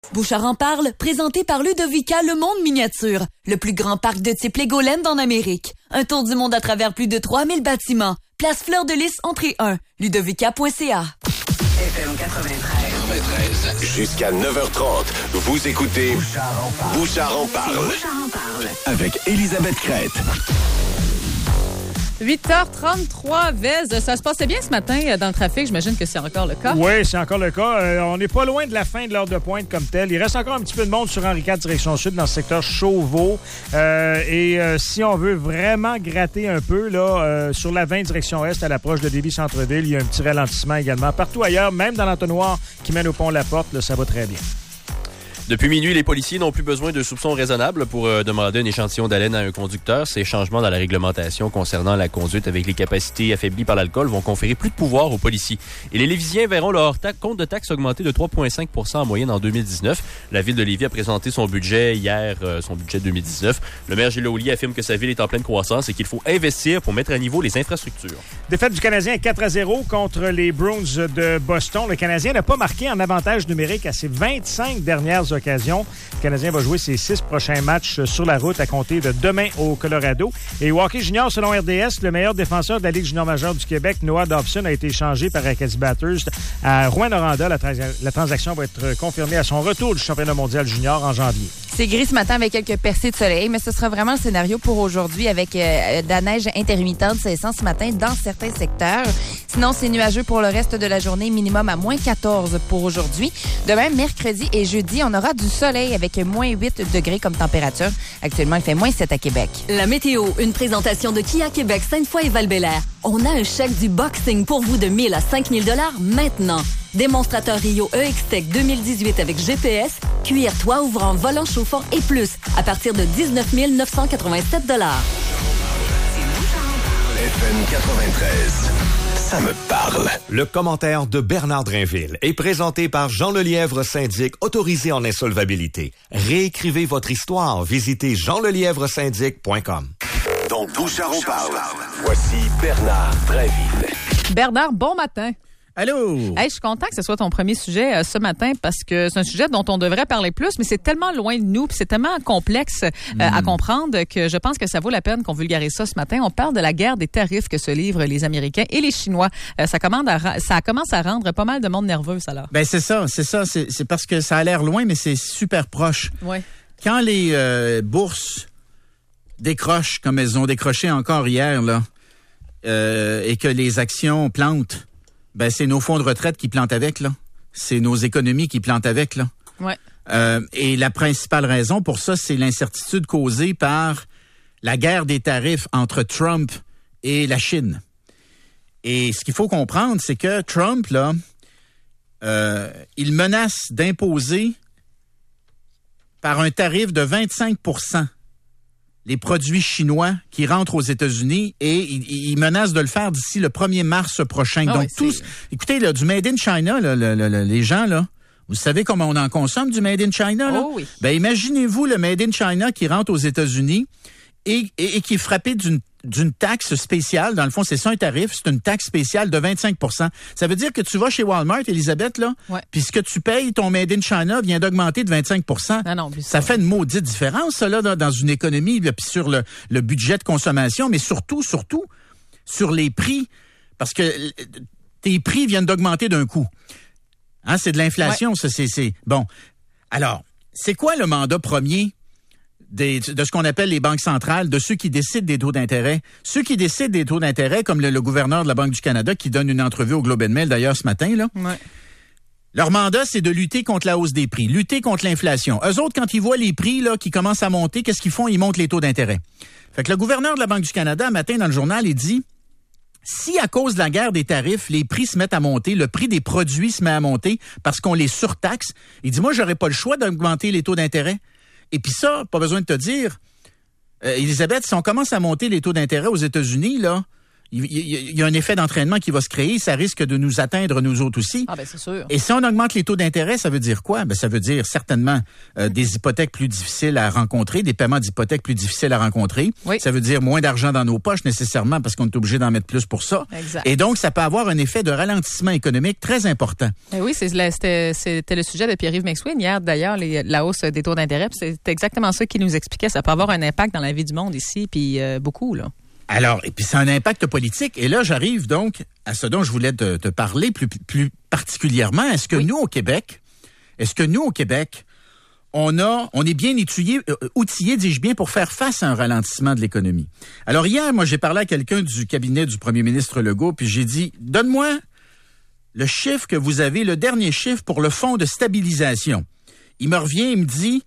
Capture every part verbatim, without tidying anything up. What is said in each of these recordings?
Bouchard en parle, présenté par Ludovica Le Monde Miniature, le plus grand parc de type Legoland en Amérique. Un tour du monde à travers plus de trois mille bâtiments. Place Fleur de Lys, entrée un. ludovica point c a. F M quatre-vingt-treize. Jusqu'à neuf heures trente, vous écoutez Bouchard en parle. Bouchard en parle. Bouchard en parle. Avec Elisabeth Crête. huit heures trente-trois, Vez. Ça se passait bien ce matin dans le trafic. J'imagine que c'est encore le cas. Oui, c'est encore le cas. Euh, on n'est pas loin de la fin de l'heure de pointe comme telle. Il reste encore un petit peu de monde sur Henri quatre, direction sud, dans le secteur Chauveau. Euh, et euh, si on veut vraiment gratter un peu, là, euh, sur la vingt, direction est, à l'approche de Lévis-Centreville, il y a un petit ralentissement également. Partout ailleurs, même dans l'entonnoir qui mène au pont La Porte, là, ça va très bien. Depuis minuit, les policiers n'ont plus besoin de soupçons raisonnables pour euh, demander un échantillon d'haleine à un conducteur. Ces changements dans la réglementation concernant la conduite avec les capacités affaiblies par l'alcool vont conférer plus de pouvoir aux policiers. Et les Lévisiens verront leur ta- compte de taxes augmenter de trois virgule cinq pour cent en moyenne en deux mille dix-neuf. La ville de Lévis a présenté son budget hier, euh, son budget deux mille dix-neuf. Le maire Gilles Laulier affirme que sa ville est en pleine croissance et qu'il faut investir pour mettre à niveau les infrastructures. Défaite du Canadien quatre à zéro contre les Bruins de Boston. Le Canadien n'a pas marqué en avantage numérique à ses vingt-cinq dernières occasions. Le Canadien va jouer ses six prochains matchs sur la route à compter de demain au Colorado. Et Hockey Junior, selon R D S, le meilleur défenseur de la Ligue junior majeure du Québec, Noah Dobson, a été échangé par Acadie Batters à Rouyn-Noranda. La, trans- la transaction va être confirmée à son retour du championnat mondial junior en janvier. C'est gris ce matin avec quelques percées de soleil, mais ce sera vraiment le scénario pour aujourd'hui avec euh, de la neige intermittente cessant ce matin dans certains secteurs. Sinon, c'est nuageux pour le reste de la journée, minimum à moins quatorze pour aujourd'hui. Demain, mercredi et jeudi, on aura du soleil avec moins huit degrés comme température. Actuellement, il fait moins sept à Québec. La météo, une présentation de Kia Québec, Sainte-Foy et Val-Bélair. On a un chèque du boxing pour vous de mille à cinq mille dollars maintenant. Démonstrateur Rio E X-Tech deux mille dix-huit avec G P S, cuir, toit ouvrant, volant chauffant et plus à partir de dix-neuf mille neuf cent quatre-vingt-sept dollars. F M quatre-vingt-treize. Ça me parle. Le commentaire de Bernard Drainville est présenté par Jean Lelièvre, syndic autorisé en insolvabilité. Réécrivez votre histoire. Visitez jean lelièvre syndic point com. Dans Bouchard on parle. Voici Bernard Drainville. Bernard, bon matin. Allô? Hey, je suis content que ce soit ton premier sujet euh, ce matin parce que c'est un sujet dont on devrait parler plus, mais c'est tellement loin de nous puis c'est tellement complexe euh, mm. à comprendre que je pense que ça vaut la peine qu'on vulgarise ça ce matin. On parle de la guerre des tarifs que se livrent les Américains et les Chinois. Euh, ça, commande à, ça commence à rendre pas mal de monde nerveux, ça, là. Ben c'est ça, c'est ça. C'est, c'est parce que ça a l'air loin, mais c'est super proche. Ouais. Quand les euh, bourses décrochent, comme elles ont décroché encore hier, là, euh, et que les actions plantent, ben c'est nos fonds de retraite qui plantent avec, là. C'est nos économies qui plantent avec, là. Ouais. Euh, et la principale raison pour ça, c'est l'incertitude causée par la guerre des tarifs entre Trump et la Chine. Et ce qu'il faut comprendre, c'est que Trump, là, euh, il menace d'imposer par un tarif de vingt-cinq pour cent les produits chinois qui rentrent aux États-Unis et il, il menace de le faire d'ici le premier mars prochain. Ah Donc, ouais, tous, écoutez, là, du Made in China, là, le, le, le, les gens, là, vous savez comment on en consomme du Made in China, là? Oh oui. Ben, imaginez-vous le Made in China qui rentre aux États-Unis et, et, et qui est frappé d'une d'une taxe spéciale. Dans le fond, c'est ça un tarif, c'est une taxe spéciale de vingt-cinq pour cent. Ça veut dire que tu vas chez Walmart, Elisabeth, là, ouais. puis ce que tu payes, ton Made in China vient d'augmenter de vingt-cinq pour cent. Non, non, ça, ça fait une maudite différence, ça, là, dans une économie, puis sur le, le budget de consommation, mais surtout, surtout, sur les prix, parce que tes prix viennent d'augmenter d'un coup. Hein, c'est de l'inflation, ouais. ça, c'est, c'est... Bon. Alors, c'est quoi le mandat premier Des, de ce qu'on appelle les banques centrales, de ceux qui décident des taux d'intérêt. Ceux qui décident des taux d'intérêt, comme le, le gouverneur de la Banque du Canada, qui donne une entrevue au Globe and Mail d'ailleurs ce matin, là. Ouais. Leur mandat, c'est de lutter contre la hausse des prix, lutter contre l'inflation. Eux autres, quand ils voient les prix là qui commencent à monter, qu'est-ce qu'ils font? Ils montent les taux d'intérêt. Fait que le gouverneur de la Banque du Canada, un matin dans le journal, il dit, si à cause de la guerre des tarifs, les prix se mettent à monter, le prix des produits se met à monter parce qu'on les surtaxe, il dit, moi, j'aurais pas le choix d'augmenter les taux d'intérêt. Et puis ça, pas besoin de te dire, euh, Elisabeth, si on commence à monter les taux d'intérêt aux États-Unis, là, Il y, il y a un effet d'entraînement qui va se créer, ça risque de nous atteindre nous autres aussi. Ah ben c'est sûr. Et si on augmente les taux d'intérêt, ça veut dire quoi? Ben ça veut dire certainement euh, des hypothèques plus difficiles à rencontrer, des paiements d'hypothèques plus difficiles à rencontrer. Oui. Ça veut dire moins d'argent dans nos poches nécessairement parce qu'on est obligé d'en mettre plus pour ça. Exact. Et donc, ça peut avoir un effet de ralentissement économique très important. Et oui, c'est, c'était, c'était le sujet de Pierre-Yves McSween hier, d'ailleurs, les, la hausse des taux d'intérêt. C'est exactement ça qu'il nous expliquait. Ça peut avoir un impact dans la vie du monde ici, puis euh, beaucoup, là. Alors, et puis c'est un impact politique. Et là, j'arrive donc à ce dont je voulais te, te parler plus, plus particulièrement. Est-ce que oui. nous, au Québec, est-ce que nous, au Québec, on a, on est bien outillé, euh, outillé, dis-je bien, pour faire face à un ralentissement de l'économie. Alors hier, moi, j'ai parlé à quelqu'un du cabinet du premier ministre Legault, puis j'ai dit, donne-moi le chiffre que vous avez, le dernier chiffre pour le fonds de stabilisation. Il me revient, il me dit,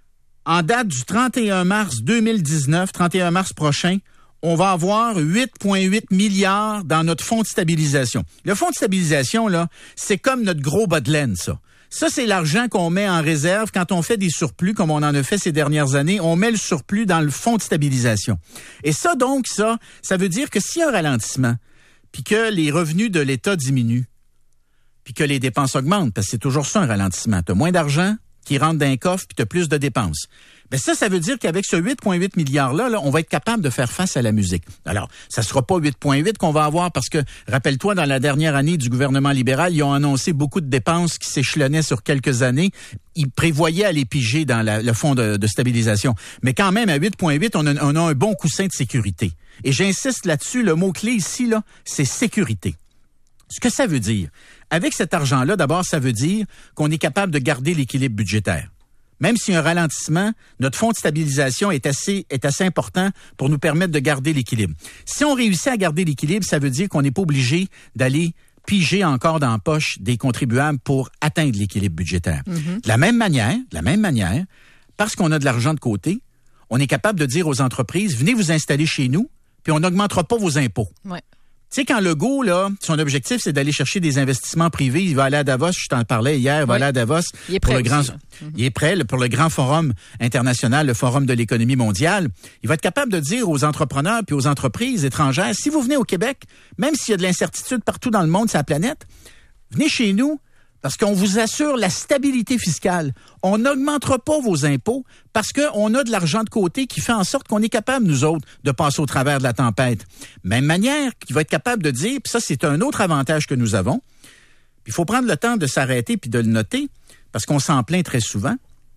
en date du trente et un mars deux mille dix-neuf, trente et un mars prochain, on va avoir huit virgule huit milliards dans notre fonds de stabilisation. Le fonds de stabilisation, là, c'est comme notre gros bas de laine, ça. Ça, c'est l'argent qu'on met en réserve quand on fait des surplus, comme on en a fait ces dernières années. On met le surplus dans le fonds de stabilisation. Et ça, donc, ça, ça veut dire que s'il y a un ralentissement, puis que les revenus de l'État diminuent, puis que les dépenses augmentent, parce que c'est toujours ça un ralentissement. Tu as moins d'argent qui rentre dans un coffre, puis tu as plus de dépenses. Ben ça, ça veut dire qu'avec ce huit virgule huit milliards-là, là, on va être capable de faire face à la musique. Alors, ça sera pas huit virgule huit qu'on va avoir parce que, rappelle-toi, dans la dernière année du gouvernement libéral, ils ont annoncé beaucoup de dépenses qui s'échelonnaient sur quelques années. Ils prévoyaient aller piger dans la, le fonds de, de stabilisation. Mais quand même, à huit virgule huit, on a, on a un bon coussin de sécurité. Et j'insiste là-dessus, le mot-clé ici, là, c'est sécurité. Ce que ça veut dire, avec cet argent-là, d'abord, ça veut dire qu'on est capable de garder l'équilibre budgétaire. Même s'il y a un ralentissement, notre fonds de stabilisation est assez, est assez important pour nous permettre de garder l'équilibre. Si on réussit à garder l'équilibre, ça veut dire qu'on n'est pas obligé d'aller piger encore dans la poche des contribuables pour atteindre l'équilibre budgétaire. Mm-hmm. De la même manière, de la même manière, parce qu'on a de l'argent de côté, on est capable de dire aux entreprises, venez vous installer chez nous, puis on n'augmentera pas vos impôts. Ouais. Tu sais, quand Legault, là, son objectif, c'est d'aller chercher des investissements privés. Il va aller à Davos, je t'en parlais hier, il va oui. aller à Davos. Il est prêt pour le grand, aussi, mm-hmm. Il est prêt là, pour le grand forum international, le forum de l'économie mondiale. Il va être capable de dire aux entrepreneurs puis aux entreprises étrangères, si vous venez au Québec, même s'il y a de l'incertitude partout dans le monde, sur la planète, venez chez nous, parce qu'on vous assure la stabilité fiscale. On n'augmentera pas vos impôts parce qu'on a de l'argent de côté qui fait en sorte qu'on est capable, nous autres, de passer au travers de la tempête. Même manière qu'il va être capable de dire, puis ça, c'est un autre avantage que nous avons. Il faut prendre le temps de s'arrêter puis de le noter parce qu'on s'en plaint très souvent.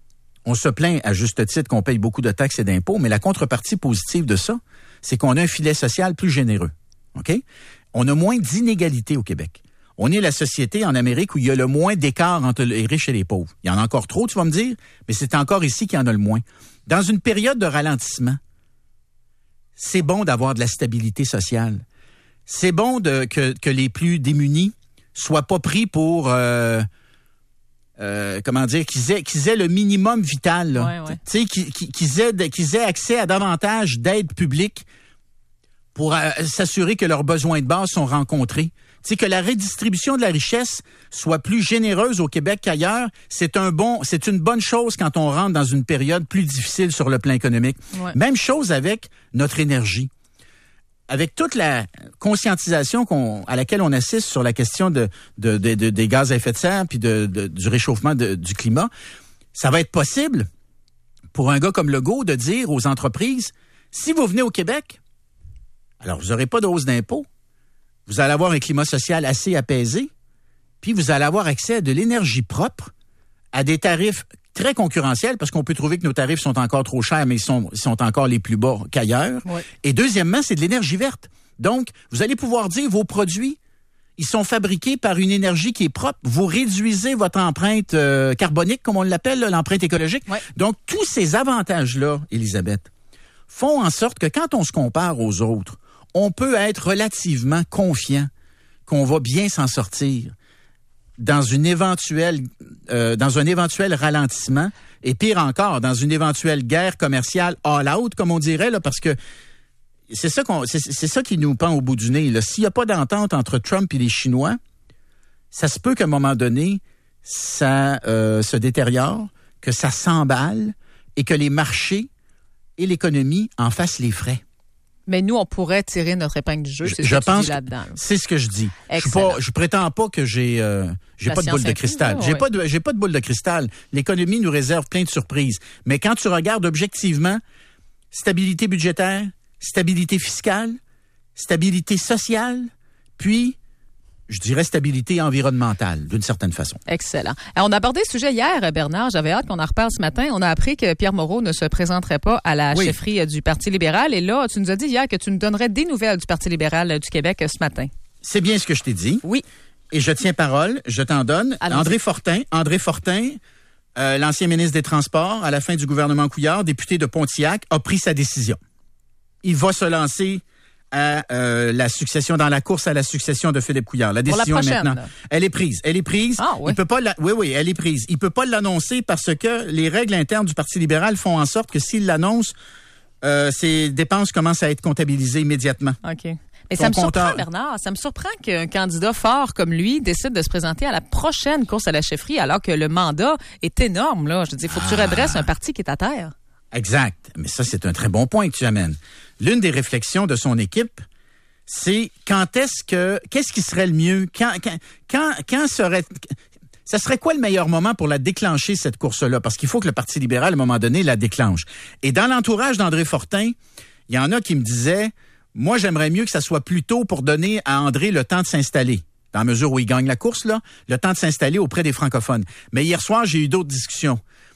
On se plaint à juste titre qu'on paye beaucoup de taxes et d'impôts, mais la contrepartie positive de ça, c'est qu'on a un filet social plus généreux. OK? On a moins d'inégalités au Québec. On est la société en Amérique où il y a le moins d'écart entre les riches et les pauvres. Il y en a encore trop, tu vas me dire, mais c'est encore ici qu'il y en a le moins. Dans une période de ralentissement, c'est bon d'avoir de la stabilité sociale. C'est bon de, que, que les plus démunis soient pas pris pour, euh, euh, comment dire, qu'ils aient, qu'ils aient le minimum vital. Là. Ouais, ouais. Tu sais, qu'ils, qu'ils, aient, qu'ils aient accès à davantage d'aide publique pour euh, s'assurer que leurs besoins de base sont rencontrés. Tu sais, que la redistribution de la richesse soit plus généreuse au Québec qu'ailleurs, c'est un bon, c'est une bonne chose quand on rentre dans une période plus difficile sur le plan économique. Ouais. Même chose avec notre énergie. Avec toute la conscientisation qu'on, à laquelle on assiste sur la question de, de, de, de des gaz à effet de serre puis de, de, du réchauffement de, du climat, ça va être possible pour un gars comme Legault de dire aux entreprises, si vous venez au Québec, alors vous n'aurez pas de hausse d'impôts, vous allez avoir un climat social assez apaisé, puis vous allez avoir accès à de l'énergie propre, à des tarifs très concurrentiels, parce qu'on peut trouver que nos tarifs sont encore trop chers, mais ils sont, ils sont encore les plus bas qu'ailleurs. Ouais. Et deuxièmement, c'est de l'énergie verte. Donc, vous allez pouvoir dire vos produits, ils sont fabriqués par une énergie qui est propre. Vous réduisez votre empreinte euh, carbonique, comme on l'appelle, là, l'empreinte écologique. Ouais. Donc, tous ces avantages-là, Élisabeth, font en sorte que quand on se compare aux autres, on peut être relativement confiant qu'on va bien s'en sortir dans une éventuelle, euh, dans un éventuel ralentissement et pire encore, dans une éventuelle guerre commerciale all-out, comme on dirait, là, parce que c'est ça qu'on, c'est, c'est ça qui nous pend au bout du nez. Là. S'il n'y a pas d'entente entre Trump et les Chinois, ça se peut qu'à un moment donné, ça euh, se détériore, que ça s'emballe et que les marchés et l'économie en fassent les frais. Mais nous, on pourrait tirer notre épingle du jeu. Je, c'est ce je que tu pense dis là-dedans. Là. C'est ce que je dis. Je suis Excellent. pas, je prétends pas que j'ai, euh, j'ai La pas de boule science de cristal. infuse, J'ai ouais. pas de, j'ai pas de boule de cristal. L'économie nous réserve plein de surprises. Mais quand tu regardes objectivement, stabilité budgétaire, stabilité fiscale, stabilité sociale, puis je dirais stabilité environnementale, d'une certaine façon. Excellent. Alors, on a abordé ce sujet hier, Bernard. J'avais hâte qu'on en reparle ce matin. On a appris que Pierre Moreau ne se présenterait pas à la Oui. chefferie du Parti libéral. Et là, tu nous as dit hier que tu nous donnerais des nouvelles du Parti libéral du Québec ce matin. C'est bien ce que je t'ai dit. Oui. Et je tiens parole, je t'en donne. Allons-y. André Fortin, André Fortin, euh, l'ancien ministre des Transports, à la fin du gouvernement Couillard, député de Pontiac, a pris sa décision. Il va se lancer à euh, la succession, dans la course à la succession de Philippe Couillard. La Pour la décision est prochaine, maintenant. là. Elle est prise. Elle est prise. Ah, oui. Il peut pas la... Oui, oui, elle est prise. Il peut pas l'annoncer parce que les règles internes du Parti libéral font en sorte que s'il l'annonce, euh, ses dépenses commencent à être comptabilisées immédiatement. OK. Mais Ton ça me surprend, compteur. Bernard, ça me surprend qu'un candidat fort comme lui décide de se présenter à la prochaine course à la chefferie alors que le mandat est énorme, là. Je veux dire, il faut que tu redresses un parti qui est à terre. Exact. Mais ça, c'est un très bon point que tu amènes. L'une des réflexions de son équipe, c'est quand est-ce que, qu'est-ce qui serait le mieux? Quand, quand, quand, quand serait, ça serait quoi le meilleur moment pour la déclencher, cette course-là? Parce qu'il faut que le Parti libéral, à un moment donné, la déclenche. Et dans l'entourage d'André Fortin, il y en a qui me disaient, moi, j'aimerais mieux que ça soit plus tôt pour donner à André le temps de s'installer. Dans la mesure où il gagne la course, là, le temps de s'installer auprès des francophones. Mais hier soir, j'ai eu d'autres discussions.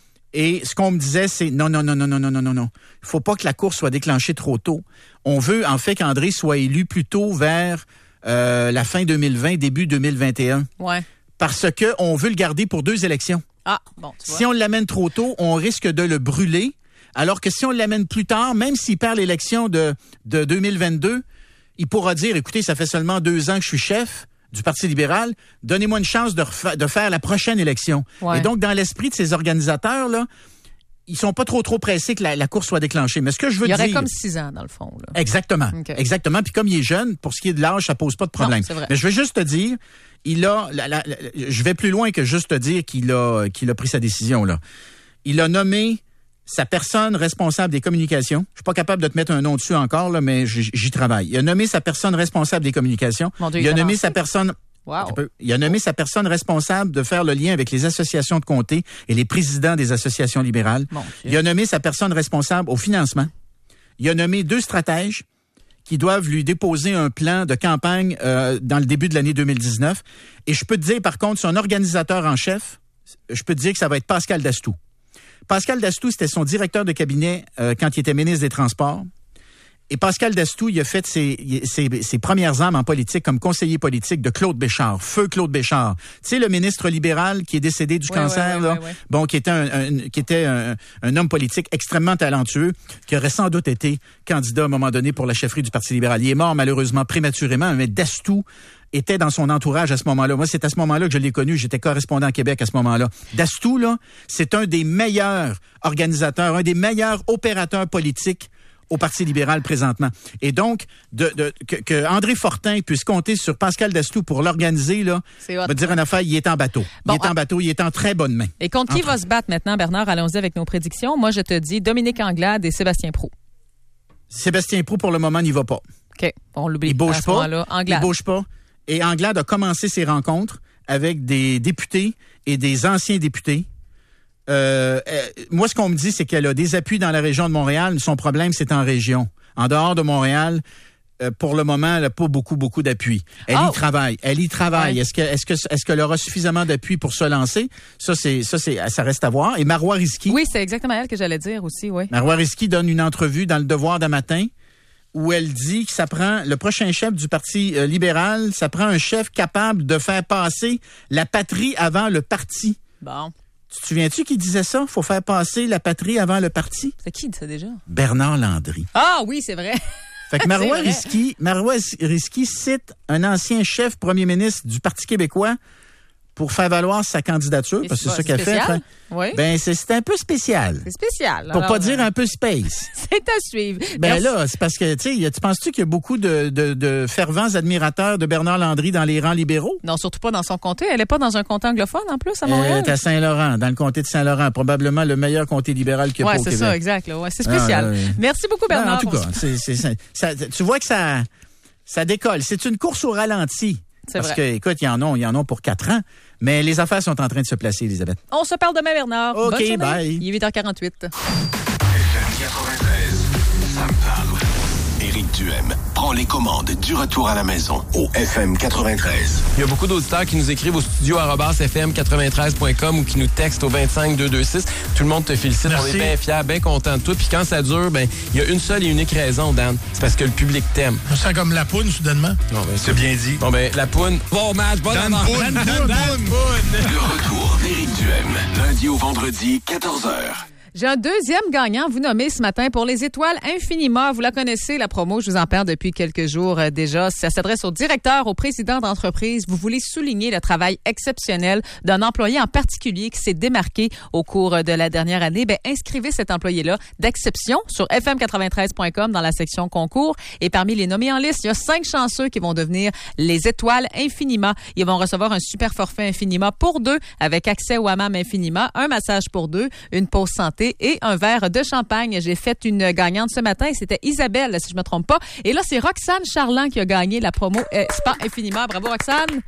Et ce qu'on me disait, c'est non, non, non, non, non, non, non, non, non. Il faut pas que la course soit déclenchée trop tôt. On veut, en fait, qu'André soit élu plus tôt vers euh, la fin deux mille vingt, début deux mille vingt et un. Ouais. Parce que on veut le garder pour deux élections. Ah, bon, tu vois. Si on l'amène trop tôt, on risque de le brûler. Alors que si on l'amène plus tard, même s'il perd l'élection de, de deux mille vingt-deux, il pourra dire, écoutez, ça fait seulement deux ans que je suis chef du Parti libéral, donnez-moi une chance de, refa- de faire la prochaine élection. Ouais. Et donc, dans l'esprit de ces organisateurs-là, ils sont pas trop trop pressés que la, la course soit déclenchée. Mais ce que je veux Il y aurait dire... comme six ans, dans le fond, là. Exactement. OK. Exactement. Puis comme il est jeune, pour ce qui est de l'âge, ça pose pas de problème. Non, c'est vrai. Mais je vais juste te dire, il a, la, la, la- je vais plus loin que juste te dire qu'il a, qu'il a pris sa décision, là. Il a nommé sa personne responsable des communications. Je suis pas capable de te mettre un nom dessus encore, là, mais j'y j'y travaille. Il a nommé sa personne responsable des communications. Mon Dieu, il a il est nommé avancé. sa personne... Wow. Un peu. Il a nommé sa personne responsable de faire le lien avec les associations de comté et les présidents des associations libérales. Mon Dieu. Il a nommé sa personne responsable au financement. Il a nommé deux stratèges qui doivent lui déposer un plan de campagne euh, dans le début de l'année deux mille dix-neuf. Et je peux te dire, par contre, son organisateur en chef, je peux te dire que ça va être Pascal Dastou. Pascal Dastou, c'était son directeur de cabinet euh, quand il était ministre des Transports. Et Pascal Dastou, il a fait ses, ses, ses premières armes en politique comme conseiller politique de Claude Béchard, feu Claude Béchard. Tu sais, le ministre libéral qui est décédé du Ouais, cancer, ouais, là, ouais, ouais, ouais. bon, qui était un, un qui était un, un homme politique extrêmement talentueux, qui aurait sans doute été candidat à un moment donné pour la chefferie du Parti libéral. Il est mort malheureusement prématurément, mais Dastou était dans son entourage à ce moment-là. Moi, c'est à ce moment-là que je l'ai connu. J'étais correspondant à Québec à ce moment-là. Dastou, là, c'est un des meilleurs organisateurs, un des meilleurs opérateurs politiques au Parti libéral présentement. Et donc, de, de, que, que André Fortin puisse compter sur Pascal Dastou pour l'organiser, là, C'est hot. va te dire une affaire, il est en bateau. Bon, il est en ah- bateau, il est en très bonne main. Et contre qui Entre- va se battre maintenant, Bernard? Allons-y avec nos prédictions. Moi, je te dis Dominique Anglade et Sébastien Proulx. Sébastien Proulx, pour le moment, n'y va pas. OK, on l'oublie. Il bouge à ce pas. moment-là. Il Anglade. bouge pas. Et Anglade a commencé ses rencontres avec des députés et des anciens députés. Euh, euh, moi, ce qu'on me dit, c'est qu'elle a des appuis dans la région de Montréal. Son problème, c'est en région. En dehors de Montréal, euh, pour le moment, elle n'a pas beaucoup, beaucoup d'appui. Elle Oh! y travaille. Elle y travaille. Ouais. Est-ce que, est-ce que, est-ce qu'elle aura suffisamment d'appui pour se lancer? Ça, c'est, ça, c'est, ça reste à voir. Et Marois Risky. Oui, c'est exactement elle que j'allais dire aussi, oui. Marois Risky donne une entrevue dans Le Devoir d'un matin où elle dit que ça prend le prochain chef du Parti euh, libéral, ça prend un chef capable de faire passer la patrie avant le parti. Bon. Tu te souviens-tu qui disait ça? Faut faire passer la patrie avant le parti? C'est qui ça déjà? Bernard Landry. Ah oui, c'est vrai. Fait que Marois C'est vrai. Risky, Marois Risky cite un ancien chef premier ministre du Parti québécois pour faire valoir sa candidature, Et parce que c'est c'est ça pas- qu'elle c'est fait. spécial? Enfin, Oui. ben, c'est, c'est un peu spécial. C'est spécial. Pour Alors, pas dire euh, un peu space. C'est à suivre. Ben Merci. là, c'est parce que, tu sais, tu penses-tu qu'il y a beaucoup de, de, de fervents admirateurs de Bernard Landry dans les rangs libéraux? Non, surtout pas dans son comté. Elle est pas dans un comté anglophone, en plus, à Elle Montréal. est à Saint-Laurent, dans le comté de Saint-Laurent, probablement le meilleur comté libéral qu'il y a Ouais, pas au c'est Québec. ça, exact. Là. Ouais, c'est spécial. Ah, ouais. Merci beaucoup, Ben, Bernard. en tout cas, c'est, c'est, c'est- ça, tu vois que ça, ça décolle. C'est une course au ralenti. C'est Parce vrai. que, écoute, il y en a, il y en a pour quatre ans, mais les affaires sont en train de se placer, Elisabeth. On se parle demain, Bernard. OK, Bonne journée. bye. Il est huit heures quarante-huit. quatre-vingt-treize, ça me parle. Éric Duhem prend les commandes du retour à la maison au F M quatre-vingt-treize. Il y a beaucoup d'auditeurs qui nous écrivent au studio arobase f m quatre-vingt-treize point com ou qui nous textent au vingt-cinq deux deux six. Tout le monde te félicite. Merci. On est bien fiers, bien contents de toi. Puis quand ça dure, ben il y a une seule et unique raison, Dan. C'est parce que le public t'aime. Je me sens comme la poune, soudainement. Bon, ben, C'est bien dit. Bon, ben, la poune. Bon match, bon Dan avance. Poune, Dan Poune. Le retour d'Éric Duhem, lundi au vendredi, quatorze heures. J'ai un deuxième gagnant, vous nommez ce matin pour les étoiles Infinima. Vous la connaissez, la promo, je vous en parle depuis quelques jours euh, déjà. Ça s'adresse au directeur, au président d'entreprise. Vous voulez souligner le travail exceptionnel d'un employé en particulier qui s'est démarqué au cours de la dernière année. Ben, inscrivez cet employé-là d'exception sur f m quatre-vingt-treize point com dans la section concours. Et parmi les nommés en liste, il y a cinq chanceux qui vont devenir les étoiles Infinima. Ils vont recevoir un super forfait Infinima pour deux avec accès au hammam Infinima, un massage pour deux, une pause santé et un verre de champagne. J'ai fait une gagnante ce matin. C'était Isabelle, si je me trompe pas. Et là, c'est Roxane Charland qui a gagné la promo euh, Spa Infinima. Bravo, Roxane.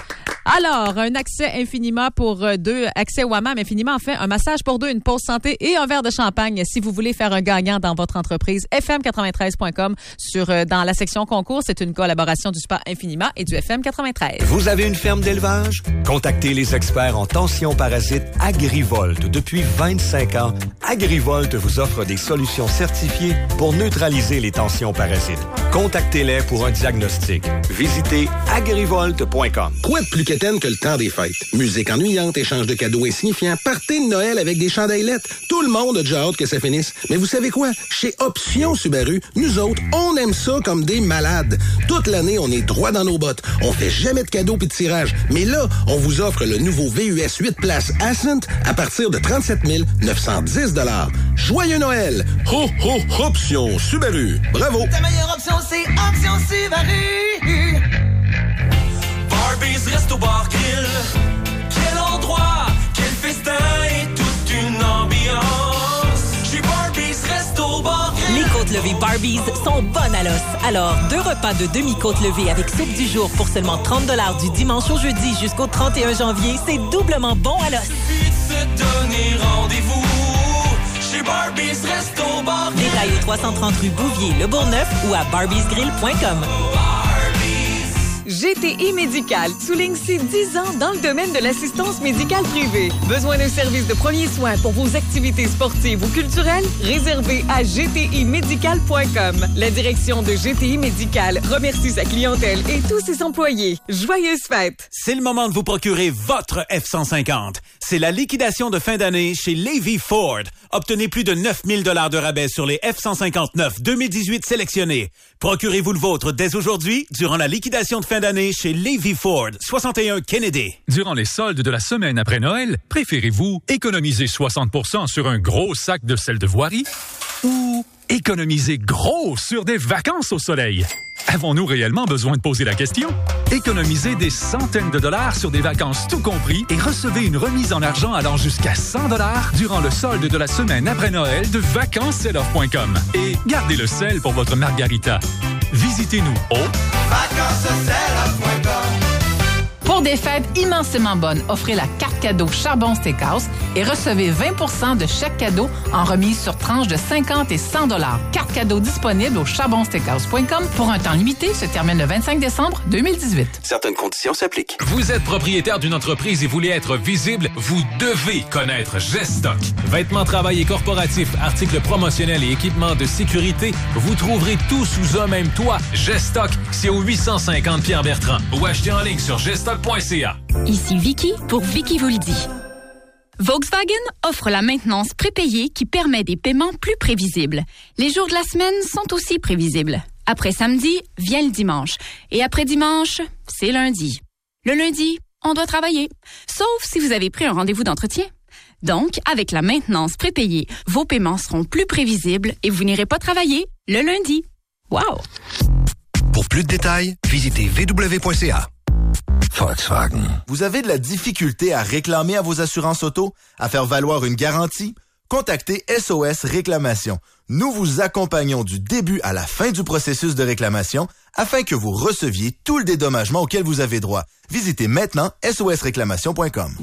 Alors, un accès Infinima pour euh, deux, accès au hammam Infinima, enfin, un massage pour deux, une pause santé et un verre de champagne. Si vous voulez faire un gagnant dans votre entreprise, f m quatre-vingt-treize point com sur, euh, dans la section concours. C'est une collaboration du Spa Infinima et du F M quatre-vingt-treize. Vous avez une ferme d'élevage? Contactez les experts en tension parasite Agrivolt. Depuis vingt-cinq ans, Agrivolt vous offre des solutions certifiées pour neutraliser les tensions parasites. Contactez-les pour un diagnostic. Visitez agrivolt point com. Quoi de plus quétaine que le temps des fêtes? Musique ennuyante, échange de cadeaux insignifiants, party de Noël avec des chandelles. Tout le monde a déjà hâte que ça finisse. Mais vous savez quoi? Chez Option Subaru, nous autres, on aime ça comme des malades. Toute l'année, on est droit dans nos bottes. On fait jamais de cadeaux pis de tirage. Mais là, on vous offre le nouveau V U S huit places Ascent à partir de trente-sept mille neuf cent dix dollars. Joyeux Noël! Ho, ho, Option Subaru. Bravo! Ta meilleure option, c'est Option Subaru. Barbies Resto Bar Grill. Quel endroit, quel festin et toute une ambiance. Chez Barbies Resto Bar Grill. Les côtes levées Barbies sont bonnes à l'os. Alors, deux repas de demi-côte levée avec soupe du jour pour seulement trente dollars du dimanche au jeudi jusqu'au trente et un janvier, c'est doublement bon à l'os. Suffit de se donner rendez-vous chez Barbies Resto Bar Grill. Détail au trois cent trente rue Bouvier, Le Bourgneuf ou à barbies grill point com. G T I Médical souligne ses dix ans dans le domaine de l'assistance médicale privée. Besoin d'un service de premiers soins pour vos activités sportives ou culturelles? Réservé à g t i médical point com. La direction de G T I Médical remercie sa clientèle et tous ses employés. Joyeuses fêtes! C'est le moment de vous procurer votre F cent cinquante. C'est la liquidation de fin d'année chez Levy Ford. Obtenez plus de neuf mille dollars de rabais sur les F cent cinquante-neuf deux mille dix-huit sélectionnés. Procurez-vous le vôtre dès aujourd'hui durant la liquidation de fin d'année chez Levy Ford, soixante et un Kennedy. Durant les soldes de la semaine après Noël, préférez-vous économiser soixante pour cent sur un gros sac de sel de voirie ou économiser gros sur des vacances au soleil? Avons-nous réellement besoin de poser la question? Économisez des centaines de dollars sur des vacances tout compris et recevez une remise en argent allant jusqu'à cent dollars durant le solde de la semaine après Noël de vacances sel off point com. Et gardez le sel pour votre margarita. Visitez-nous au vacances sel off point com. Pour des fêtes immensément bonnes, offrez la carte cadeau Charbon Steakhouse et recevez vingt pour cent de chaque cadeau en remise sur tranche de cinquante et cent dollars. Carte cadeau disponible au charbon steakhouse point com pour un temps limité, se termine le vingt-cinq décembre deux mille dix-huit. Certaines conditions s'appliquent. Vous êtes propriétaire d'une entreprise et voulez être visible? Vous devez connaître Gestock. Vêtements, travail et corporatifs, articles promotionnels et équipements de sécurité, vous trouverez tout sous un même toit. Gestock, c'est au huit cent cinquante Pierre Bertrand ou achetez en ligne sur gestock point c a. Ici Vicky pour Vicky vous le dit. Volkswagen offre la maintenance prépayée qui permet des paiements plus prévisibles. Les jours de la semaine sont aussi prévisibles. Après samedi, vient le dimanche. Et après dimanche, c'est lundi. Le lundi, on doit travailler. Sauf si vous avez pris un rendez-vous d'entretien. Donc, avec la maintenance prépayée, vos paiements seront plus prévisibles et vous n'irez pas travailler le lundi. Wow! Pour plus de détails, visitez v w point c a. Volkswagen. Vous avez de la difficulté à réclamer à vos assurances auto, à faire valoir une garantie? Contactez S O S Réclamation. Nous vous accompagnons du début à la fin du processus de réclamation afin que vous receviez tout le dédommagement auquel vous avez droit. Visitez maintenant s o s réclamation point com.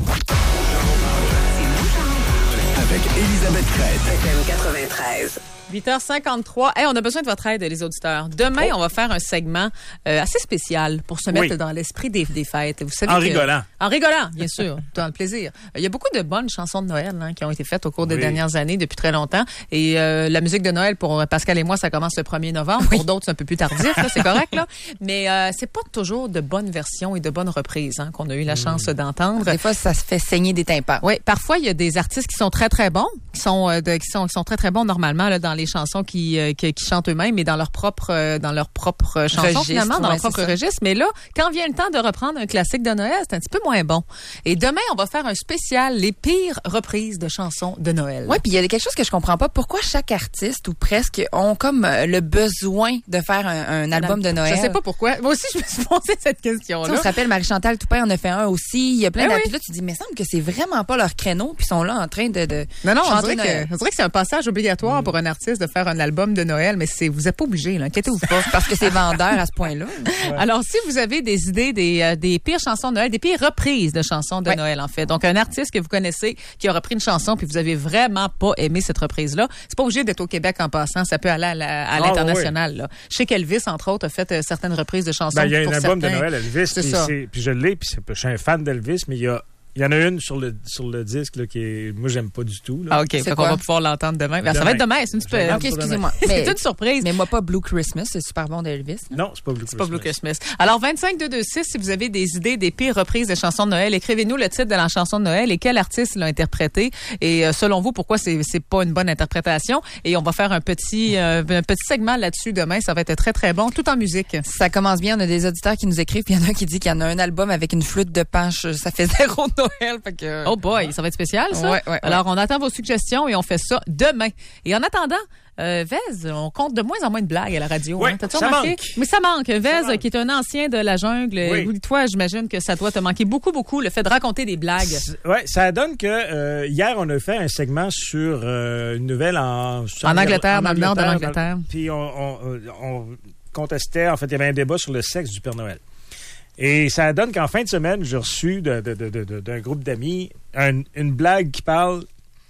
Avec Elisabeth Crête. F M quatre-vingt-treize. huit heures cinquante-trois. Hey, on a besoin de votre aide, les auditeurs. Demain, oh. on va faire un segment euh, assez spécial pour se mettre oui. dans l'esprit des, des fêtes. Vous savez en que, rigolant. En rigolant, bien sûr, dans le plaisir. Il y a beaucoup de bonnes chansons de Noël hein, qui ont été faites au cours des oui. dernières années, depuis très longtemps. Et euh, la musique de Noël, pour Pascal et moi, ça commence le premier novembre. Oui. Pour d'autres, c'est un peu plus tardif, là, c'est correct. Là. Mais euh, c'est pas toujours de bonnes versions et de bonnes reprises hein, qu'on a eu la chance mmh. d'entendre. Des fois, ça se fait saigner des tympans. Oui, parfois, il y a des artistes qui sont très, très bons, qui sont, euh, de, qui sont, qui sont très, très bons normalement là, dans les chansons qui Qui, qui chantent eux-mêmes, mais dans leur propre, dans leur propre chanson, registre, finalement, dans ouais, leur propre registre. Mais là, quand vient le temps de reprendre un classique de Noël, c'est un petit peu moins bon. Et demain, on va faire un spécial, les pires reprises de chansons de Noël. Oui, puis il y a quelque chose que je comprends pas. Pourquoi chaque artiste, ou presque, ont comme le besoin de faire un, un album de Noël? Je sais pas pourquoi. Moi aussi, je me suis posé cette question-là. T'sais, on se rappelle, Marie-Chantal Toupin en a fait un aussi. Il y a plein eh d'artistes. oui. Là, tu te dis, mais il semble que c'est vraiment pas leur créneau, puis ils sont là en train de, de non, non, chanter on dirait, que, on dirait que c'est un passage obligatoire mmh. pour un artiste de faire un album de Noël, mais c'est vous n'êtes pas obligé, là, inquiétez-vous pas. Parce que c'est vendeur à ce point-là. Ouais. Alors, si vous avez des idées des, euh, des pires chansons de Noël, des pires reprises de chansons de ouais. Noël, en fait. Donc, un artiste que vous connaissez qui a repris une chanson puis vous avez vraiment pas aimé cette reprise-là, c'est pas obligé d'être au Québec en passant, ça peut aller à, la, à l'international. Ah, oui. Là. Je sais qu'Elvis, entre autres, a fait euh, certaines reprises de chansons. Ben, il y a pour un album certains, de Noël, Elvis, c'est puis, ça. C'est, puis je l'ai, puis c'est, je suis un fan d'Elvis, mais il y a Il y en a une sur le, sur le disque là, qui est. Moi, j'aime pas du tout. Là. Ah, OK. C'est on va pouvoir l'entendre demain. Ben, ça va être demain. C'est une super. OK, excusez-moi. C'est une surprise. Mais moi, pas Blue Christmas. C'est super bon d'Elvis. Non, c'est pas Blue c'est Christmas. C'est pas Blue Christmas. Alors, vingt-cinq deux deux six, si vous avez des idées des pires reprises de chansons de Noël, écrivez-nous le titre de la chanson de Noël et quel artiste l'a interprété. Et euh, selon vous, pourquoi c'est, c'est pas une bonne interprétation. Et on va faire un petit, euh, un petit segment là-dessus demain. Ça va être très, très bon, tout en musique. Ça commence bien. On a des auditeurs qui nous écrivent. Puis il y en a un qui dit qu'il y en a un album avec une flûte de Panche. Ça fait zéro Noël. Fait que... Oh boy, ça va être spécial, ça. Ouais, ouais, Alors, ouais. on attend vos suggestions et on fait ça demain. Et en attendant, euh, Vez, on compte de moins en moins de blagues à la radio. Oui, hein. T'as-tu ça remarqué? manque. Mais ça manque. Vez, manque. qui est un ancien de la jungle. Oui. Toi, j'imagine que ça doit te manquer beaucoup, beaucoup, le fait de raconter des blagues. Oui, ça donne que euh, hier, on a fait un segment sur euh, une nouvelle en... En Angleterre, en dans le nord de l'Angleterre. Dans, puis on, on, on contestait, en fait, il y avait un débat sur le sexe du Père Noël. Et ça donne qu'en fin de semaine, j'ai reçu de, de, de, de, d'un groupe d'amis un, une blague qui parle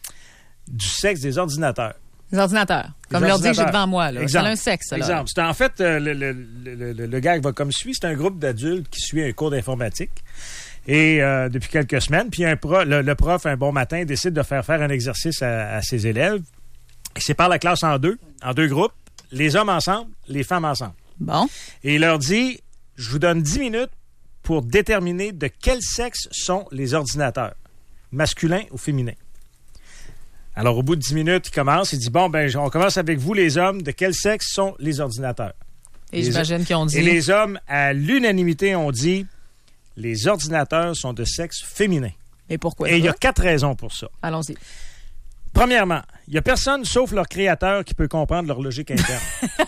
du sexe des ordinateurs. Les ordinateurs. Comme leur dit que j'ai devant moi. Là. Exemple. C'est un sexe. Alors. Exemple. C'est en fait, euh, le, le, le, le, le gag va comme suit. C'est un groupe d'adultes qui suit un cours d'informatique. Et euh, depuis quelques semaines, puis un pro, le, le prof, un bon matin, décide de faire faire un exercice à, à ses élèves. Il sépare la classe en deux, en deux groupes. Les hommes ensemble, les femmes ensemble. Bon. Et il leur dit, je vous donne dix minutes pour déterminer de quel sexe sont les ordinateurs, masculins ou féminins. Alors, au bout de dix minutes, il commence, il dit, bon, ben, on commence avec vous, les hommes, de quel sexe sont les ordinateurs? Et les j'imagine qu'ils ont dit... Et les hommes, à l'unanimité, ont dit, les ordinateurs sont de sexe féminin. Et pourquoi? Et il y a quatre raisons pour ça. Allons-y. Premièrement, il n'y a personne, sauf leur créateur, qui peut comprendre leur logique interne.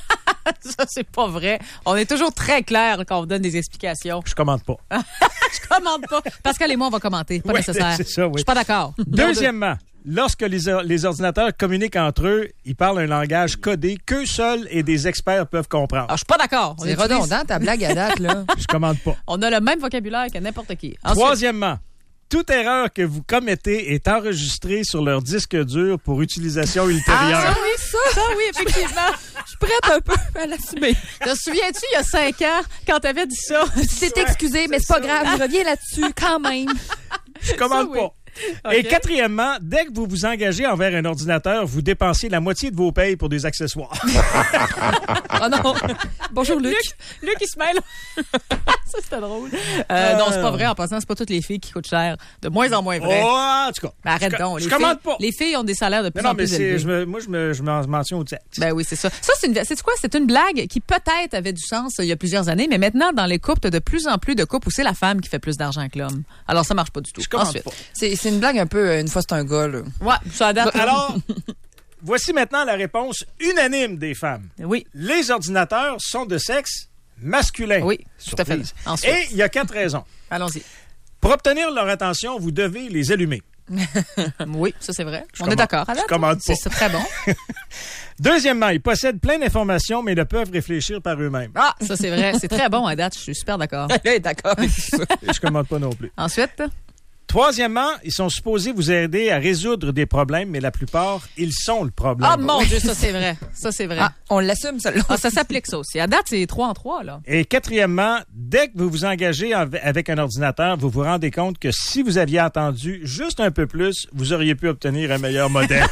Ça, c'est pas vrai. On est toujours très clair quand on donne des explications. Je commande pas. Je commande pas. Pascal et moi, on va commenter. Pas oui, nécessaire. C'est ça, oui. Je suis pas d'accord. Deuxièmement, lorsque les, les ordinateurs communiquent entre eux, ils parlent un langage codé qu'eux seuls et des experts peuvent comprendre. Ah, je suis pas d'accord. On c'est utilise... redondant, ta blague à date, là. Je commande pas. On a le même vocabulaire que n'importe qui. Ensuite, troisièmement, toute erreur que vous commettez est enregistrée sur leur disque dur pour utilisation ultérieure. Ah oui, ça, ça oui, effectivement. Je suis prête un peu à l'assumer. Te souviens-tu, il y a cinq ans, quand t'avais dit ça? Tu t'es excusé, mais c'est pas grave, je reviens là-dessus quand même. Je commande ça, pas. Oui. Et OK. quatrièmement, dès que vous vous engagez envers un ordinateur, vous dépensez la moitié de vos payes pour des accessoires. Oh non! Bonjour, Luc. Luc, Luc, il se mêle. Ça, c'était drôle. Euh, non, c'est pas vrai. En passant, c'est pas toutes les filles qui coûtent cher. De moins en moins vrai. Oh, en tout cas. Ben, arrête je, donc. je Les commande filles, pas. Les filles ont des salaires de plus Mais non, en mais plus c'est, élevés. je me, moi, je me, je m'en mentionne au texte. Ben oui, c'est ça. Ça, c'est une, c'est quoi? C'est une blague qui peut-être avait du sens il y a plusieurs années, mais maintenant, dans les couples, t'as de plus en plus de couples où c'est la femme qui fait plus d'argent que l'homme. Alors, ça marche pas du tout. Je commande Ensuite. pas. C'est, c'est une blague un peu, une fois c'est un gars, là. Ouais, ça date. Alors, voici maintenant la réponse unanime des femmes. Oui. Les ordinateurs sont de sexe masculin. Oui, tout à fait. Surprise. Ensuite. Et il y a quatre raisons. Allons-y. Pour obtenir leur attention, vous devez les allumer. Oui, ça c'est vrai. Je On commande- est d'accord. je Arrête, commande c'est, pas. c'est très bon. Deuxièmement, ils possèdent plein d'informations, mais ne peuvent réfléchir par eux-mêmes. Ah, ça c'est vrai. C'est très bon à date. Je suis super d'accord. Là, d'accord. Et je commande pas non plus. Ensuite. Troisièmement, ils sont supposés vous aider à résoudre des problèmes, mais la plupart, ils sont le problème. Ah, mon Dieu, ça c'est vrai. Ça c'est vrai. Ah, on l'assume, celle-là. Ah, ça s'applique ça aussi. À date, c'est trois en trois, là. Et quatrièmement, dès que vous vous engagez en- avec un ordinateur, vous vous rendez compte que si vous aviez entendu juste un peu plus, vous auriez pu obtenir un meilleur modèle.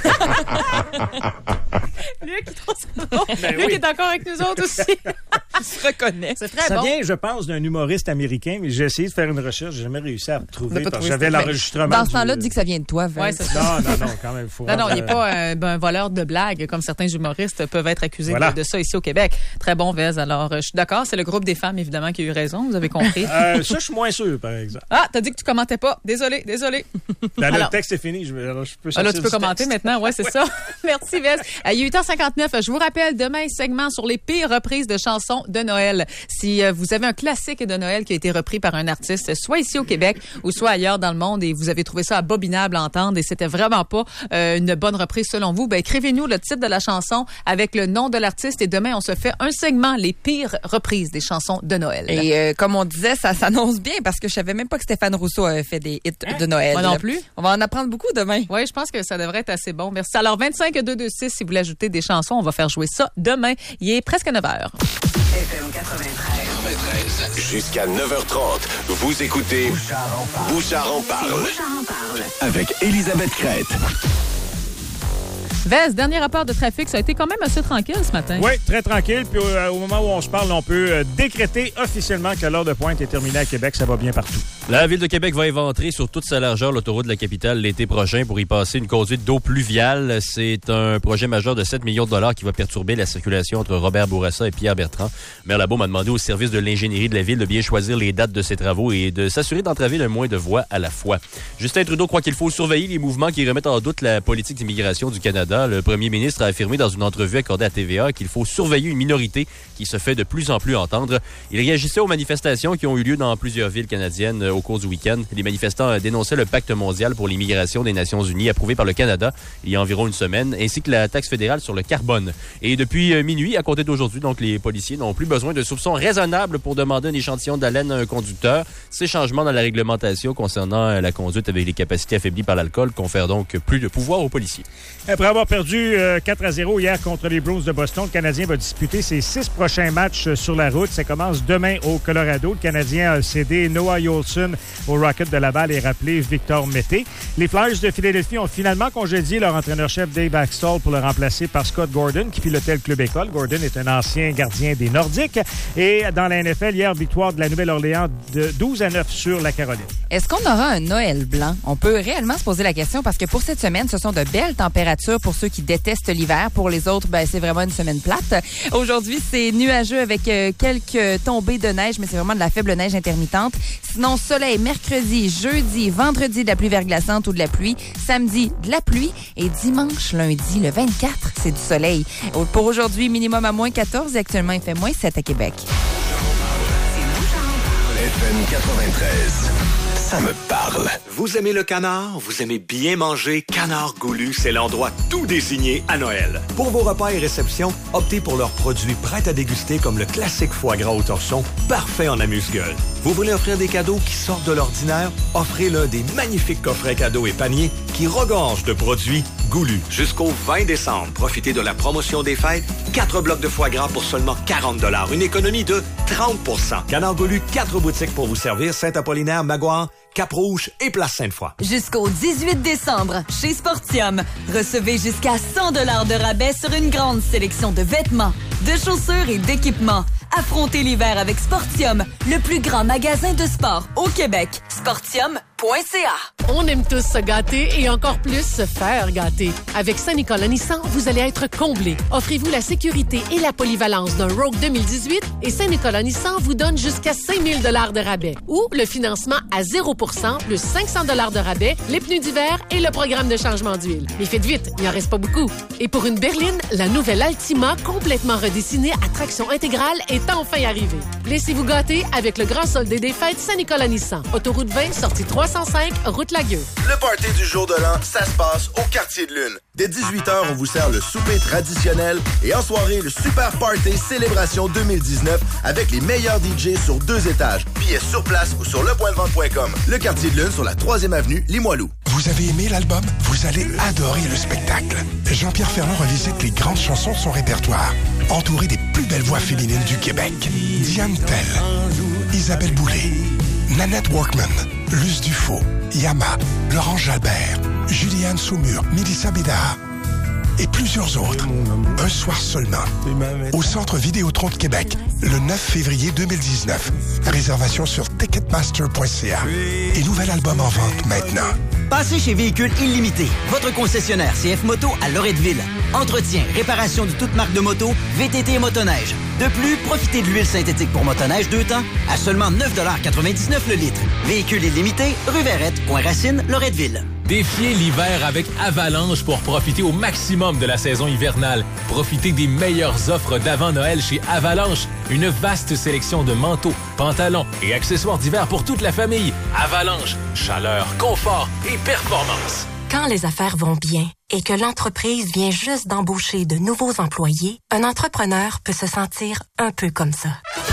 Luc, il trouve ça drôle. Ben Luc oui. est d'accord avec nous autres aussi. Il se reconnaît. C'est très Ça bon. vient, je pense, d'un humoriste américain, mais j'ai essayé de faire une recherche, j'ai jamais réussi à le trouver On a pas parce que trouvé j'avais ça. l'enregistrement. Dans ce du- temps-là, dis que ça vient de toi, Val. Ouais, c'est ça. Non, non, non, quand même, il faut. Non, non, il n'est rendre- pas un, un voleur de blagues comme certains humoristes peuvent être accusés Voilà. de, de ça ici au Québec. Très bon, Vez. Alors, euh, je suis d'accord, c'est le groupe des femmes, évidemment, qui a eu raison. Vous avez compris. Euh, ça, je suis moins sûr, par exemple. Ah, t'as dit que tu commentais pas. Désolé, désolé. Là, Alors- le texte est fini. Je, alors, je peux Ah, là, sortir tu peux du commenter texte. maintenant. Ouais, c'est ça. Merci, Vez. Euh, il est huit heures cinquante-neuf. Je vous rappelle, demain, segment sur les pires reprises de chansons de Noël. Si euh, vous avez un classique de Noël qui a été repris par un artiste, soit ici au Québec ou soit ailleurs dans le monde, et vous avez trouvé ça abominable à entendre et c'était vraiment pas euh, une bonne reprise selon vous, ben écrivez-nous le titre de la chanson avec le nom de l'artiste et demain, on se fait un segment, les pires reprises des chansons de Noël. Et euh, comme on disait, ça s'annonce bien parce que je savais même pas que Stéphane Rousseau avait fait des hits de Noël. Moi non plus. On va en apprendre beaucoup demain. Oui, je pense que ça devrait être assez bon. Merci. Alors, vingt-cinq deux deux six, si vous voulez ajouter des chansons, on va faire jouer ça demain. Il est presque neuf heures. F M quatre-vingt-treize. Jusqu'à neuf heures trente, vous écoutez Bouchard en parle. Avec Elisabeth Crête. Vez, dernier rapport de trafic, ça a été quand même assez tranquille ce matin. Oui, très tranquille. Puis euh, au moment où on se parle, on peut euh, décréter officiellement que l'heure de pointe est terminée à Québec. Ça va bien partout. La Ville de Québec va éventrer sur toute sa largeur l'autoroute de la capitale l'été prochain pour y passer une conduite d'eau pluviale. C'est un projet majeur de sept millions de dollars qui va perturber la circulation entre Robert Bourassa et Pierre Bertrand. Maire Labaume a demandé au service de l'ingénierie de la Ville de bien choisir les dates de ces travaux et de s'assurer d'entraver le moins de voies à la fois. Justin Trudeau croit qu'il faut surveiller les mouvements qui remettent en doute la politique d'immigration du Canada. Le premier ministre a affirmé dans une entrevue accordée à T V A qu'il faut surveiller une minorité qui se fait de plus en plus entendre. Il réagissait aux manifestations qui ont eu lieu dans plusieurs villes canadiennes au cours du week-end. Les manifestants dénonçaient le pacte mondial pour l'immigration des Nations unies approuvé par le Canada il y a environ une semaine, ainsi que la taxe fédérale sur le carbone. Et depuis minuit, à compter d'aujourd'hui, donc les policiers n'ont plus besoin de soupçons raisonnables pour demander un échantillon d'haleine à un conducteur. Ces changements dans la réglementation concernant la conduite avec les capacités affaiblies par l'alcool confèrent donc plus de pouvoir aux policiers. Après avoir perdu euh, quatre à zéro hier contre les Bruins de Boston, le Canadien va disputer ses six prochains matchs euh, sur la route. Ça commence demain au Colorado. Le Canadien a cédé Noah Jolson au Rocket de Laval et rappelé Victor Mété. Les Flyers de Philadelphie ont finalement congédié leur entraîneur-chef Dave Axtell pour le remplacer par Scott Gordon, qui pilotait le club école. Gordon est un ancien gardien des Nordiques. Et dans la N F L, hier, victoire de la Nouvelle-Orléans de douze à neuf sur la Caroline. Est-ce qu'on aura un Noël blanc? On peut réellement se poser la question parce que pour cette semaine, ce sont de belles températures pour ceux qui détestent l'hiver. Pour les autres, ben, c'est vraiment une semaine plate. Aujourd'hui, c'est nuageux avec euh, quelques tombées de neige, mais c'est vraiment de la faible neige intermittente. Sinon, soleil mercredi, jeudi, vendredi, de la pluie verglaçante ou de la pluie. Samedi, de la pluie. Et dimanche, lundi, le vingt-quatre, c'est du soleil. Pour aujourd'hui, minimum à moins quatorze et actuellement, il fait moins sept à Québec. F M quatre-vingt-treize. Ça me parle. Vous aimez le canard? Vous aimez bien manger? Canard Goulu, c'est l'endroit tout désigné à Noël. Pour vos repas et réceptions, optez pour leurs produits prêts à déguster comme le classique foie gras au torchon, parfait en amuse-gueule. Vous voulez offrir des cadeaux qui sortent de l'ordinaire? Offrez-le des magnifiques coffrets cadeaux et paniers qui regorgent de produits goulus. Jusqu'au vingt décembre, profitez de la promotion des fêtes. Quatre blocs de foie gras pour seulement quarante dollars. Une économie de trente pour cent. Canard Goulu, quatre boutiques pour vous servir. Saint-Apollinaire, Maguire, Cap-Rouge et Place Sainte-Foy. Jusqu'au dix-huit décembre, chez Sportium, recevez jusqu'à cent dollars de rabais sur une grande sélection de vêtements, de chaussures et d'équipements. Affrontez l'hiver avec Sportium, le plus grand magasin de sport au Québec. Sportium point c a. On aime tous se gâter et encore plus se faire gâter. Avec Saint-Nicolas Nissan, vous allez être comblés. Offrez-vous la sécurité et la polyvalence d'un Rogue deux mille dix-huit et Saint-Nicolas Nissan vous donne jusqu'à cinq mille dollars de rabais. Ou le financement à zéro pour cent plus cinq cents dollars de rabais, les pneus d'hiver et le programme de changement d'huile. Mais faites vite, il n'en reste pas beaucoup. Et pour une berline, la nouvelle Altima, complètement redessinée à traction intégrale, est enfin arrivée. Laissez-vous gâter avec le grand solde des fêtes Saint-Nicolas Nissan. Autoroute vingt, sortie trois cent cinq, route Lagueux. Le party du jour de l'an, ça se passe au Quartier de Lune. Dès dix-huit heures, on vous sert le souper traditionnel et en soirée, le Super Party Célébration deux mille dix-neuf avec les meilleurs D J sur deux étages. Billets sur place ou sur le point de vente point com. Le Quartier de Lune sur la troisième avenue, Limoilou. Vous avez aimé l'album? Vous allez adorer le spectacle. Jean-Pierre Ferland revisite les grandes chansons de son répertoire, entouré des plus belles voix féminines du Québec. Diane Tell, Isabelle Boulay, Nanette Workman, Luce Dufaux, Yama, Laurent Jalbert, Juliane Saumur, Mélissa Bédard et plusieurs autres. Un soir seulement, au Centre Vidéotron de Québec, le neuf février deux mille dix-neuf. Réservation sur ticketmaster point c a. Et nouvel album en vente maintenant. Passez chez Véhicules Illimité, votre concessionnaire C F Moto à Loretteville. Entretien, réparation de toute marque de moto, V T T et motoneige. De plus, profitez de l'huile synthétique pour motoneige deux temps à seulement neuf quatre-vingt-dix-neuf le litre. Véhicules Illimité, rue Verrette, coin Racine, Loretteville. Défiez l'hiver avec Avalanche pour profiter au maximum de la saison hivernale. Profitez des meilleures offres d'avant Noël chez Avalanche. Une vaste sélection de manteaux, pantalons et accessoires d'hiver pour toute la famille. Avalanche, chaleur, confort et performance. Quand les affaires vont bien et que l'entreprise vient juste d'embaucher de nouveaux employés, un entrepreneur peut se sentir un peu comme ça.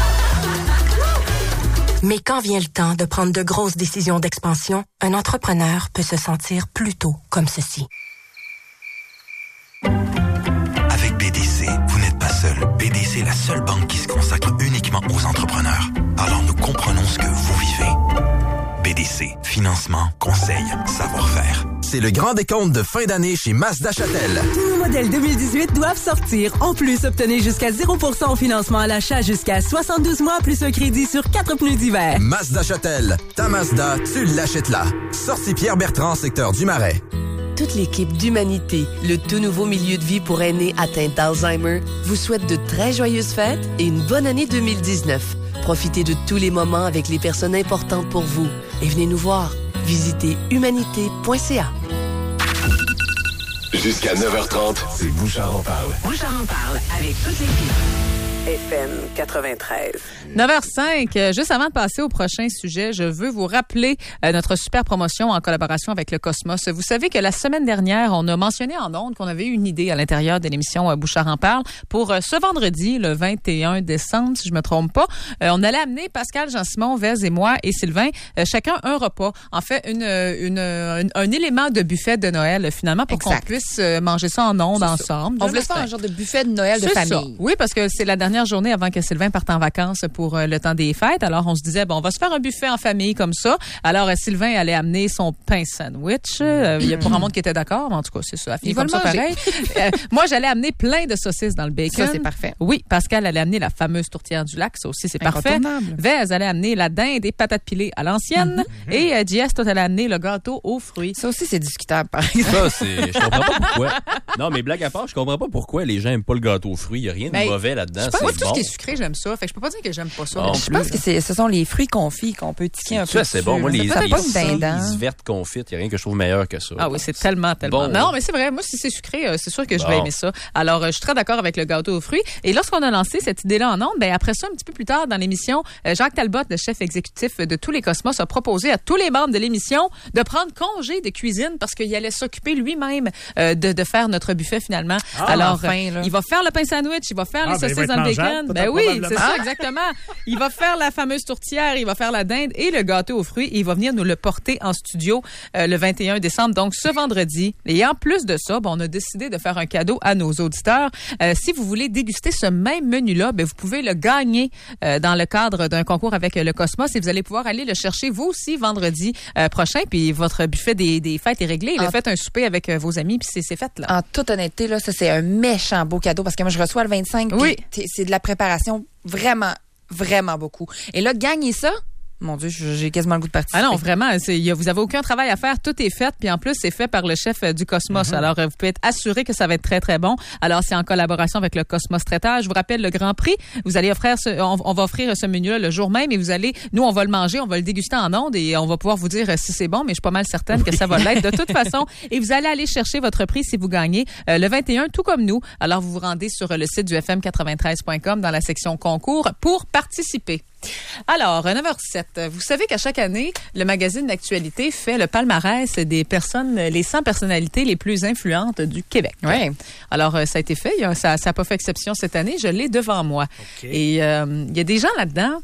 Mais quand vient le temps de prendre de grosses décisions d'expansion, un entrepreneur peut se sentir plutôt comme ceci. Avec B D C, vous n'êtes pas seul. B D C est la seule banque qui se consacre uniquement aux entrepreneurs. Alors nous comprenons ce que vous vivez. B D C, financement, conseil, savoir-faire. C'est le grand décompte de fin d'année chez Mazda Châtel. Tous nos modèles deux mille dix-huit doivent sortir. En plus, obtenez jusqu'à zéro pour cent au financement à l'achat jusqu'à soixante-douze mois plus un crédit sur quatre pneus d'hiver. Mazda Châtel. Ta Mazda, tu l'achètes là. Sortie Pierre-Bertrand, secteur du Marais. Toute l'équipe d'Humanité, le tout nouveau milieu de vie pour aînés atteints d'Alzheimer, vous souhaite de très joyeuses fêtes et une bonne année deux mille dix-neuf. Profitez de tous les moments avec les personnes importantes pour vous et venez nous voir. Visitez humanité point c a. Jusqu'à neuf heures trente, c'est Bouchard en parle. Bouchard en parle avec toute l'équipe. F M quatre-vingt-treize. neuf heures cinq, euh, juste avant de passer au prochain sujet, je veux vous rappeler euh, notre super promotion en collaboration avec le Cosmos. Vous savez que la semaine dernière, on a mentionné en ondes qu'on avait eu une idée à l'intérieur de l'émission euh, Bouchard en parle pour euh, ce vendredi, le vingt et un décembre, si je me trompe pas. Euh, on allait amener Pascal, Jean-Simon, Vez et moi et Sylvain, euh, chacun un repas. En fait, une, une, une, un élément de buffet de Noël, finalement, pour exact. qu'on puisse euh, manger ça en ondes ensemble. On voulait faire un genre de buffet de Noël de famille. Ça. Oui, parce que c'est la dernière journée avant que Sylvain parte en vacances pour euh, le temps des fêtes. Alors, on se disait, bon, on va se faire un buffet en famille comme ça. Alors, euh, Sylvain allait amener son pain sandwich. Euh, il y a pas grand monde qui était d'accord, mais en tout cas, c'est ça. A fini comme ça pareil. euh, moi, j'allais amener plein de saucisses dans le bacon. Ça, c'est parfait. Oui, Pascal allait amener la fameuse tourtière du lac. Ça aussi, c'est parfait. Vez allait amener la dinde et patates pilées à l'ancienne. Mm-hmm. Et euh, J S, toi, allait amener le gâteau aux fruits. Ça aussi, c'est discutable, par exemple. Ça, c'est... Je comprends pas pourquoi. Non, mais blague à part, je comprends pas pourquoi les gens aiment pas le gâteau aux fruits. Il y a rien de ben, mauvais là-dedans. Je pense, moi, tout bon. ce qui est sucré, j'aime ça. Fait que je peux pas dire que j'aime pas ça. Bon, je pense que c'est, ce sont les fruits confits qu'on peut tiquer un ça, peu. Ça, c'est bon. Moi, les, les, pas une les vertes confites, il n'y a rien que je trouve meilleur que ça. Ah oui, c'est tellement, tellement. Bon, non, mais c'est vrai. Moi, si c'est sucré, c'est sûr que je bon. vais aimer ça. Alors, je suis très d'accord avec le gâteau aux fruits. Et lorsqu'on a lancé cette idée-là en ondes, ben après ça, un petit peu plus tard dans l'émission, Jacques Talbot, le chef exécutif de tous les Cosmos, a proposé à tous les membres de l'émission de prendre congé de cuisine parce qu'il allait s'occuper lui-même euh, de, de faire notre buffet finalement. Ah, Alors, enfin, il va faire le pain sandwich, il va faire ah, les saucisses ben, dans le bacon. Ben oui, c'est ça, exactement. Il va faire la fameuse tourtière, il va faire la dinde et le gâteau aux fruits et il va venir nous le porter en studio euh, le vingt et un décembre, donc ce vendredi. Et en plus de ça, bon, on a décidé de faire un cadeau à nos auditeurs. Euh, si vous voulez déguster ce même menu-là, ben, vous pouvez le gagner euh, dans le cadre d'un concours avec le Cosmos et vous allez pouvoir aller le chercher vous aussi vendredi euh, prochain. Puis votre buffet des, des fêtes est réglé. En... Faites un souper avec euh, vos amis puis c'est, c'est fait là. En toute honnêteté, là, ça c'est un méchant beau cadeau parce que moi je reçois le vingt-cinq. Oui. C'est de la préparation vraiment, vraiment beaucoup. Et là, gagner ça. Mon Dieu, j'ai quasiment le goût de participer. Ah non, vraiment, c'est, y a, vous avez aucun travail à faire, tout est fait, puis en plus, c'est fait par le chef euh, du Cosmos. Mm-hmm. Alors, euh, vous pouvez être assuré que ça va être très, très bon. Alors, c'est en collaboration avec le Cosmos Traiteur. Je vous rappelle le Grand Prix. Vous allez offrir, ce, on, on va offrir ce menu-là le jour même et vous allez, nous, on va le manger, on va le déguster en ondes et on va pouvoir vous dire euh, si c'est bon, mais je suis pas mal certaine oui. que ça va l'être de toute façon. Et vous allez aller chercher votre prix si vous gagnez euh, le vingt et un, tout comme nous. Alors, vous vous rendez sur euh, le site du F M quatre-vingt-treize point com dans la section concours pour participer. Alors, neuf heures sept, vous savez qu'à chaque année, le magazine d'actualité fait le palmarès des personnes, les cent personnalités les plus influentes du Québec. Oui. Alors, ça a été fait. Ça n'a pas fait exception cette année. Je l'ai devant moi. Okay. Et il euh, y a des gens là-dedans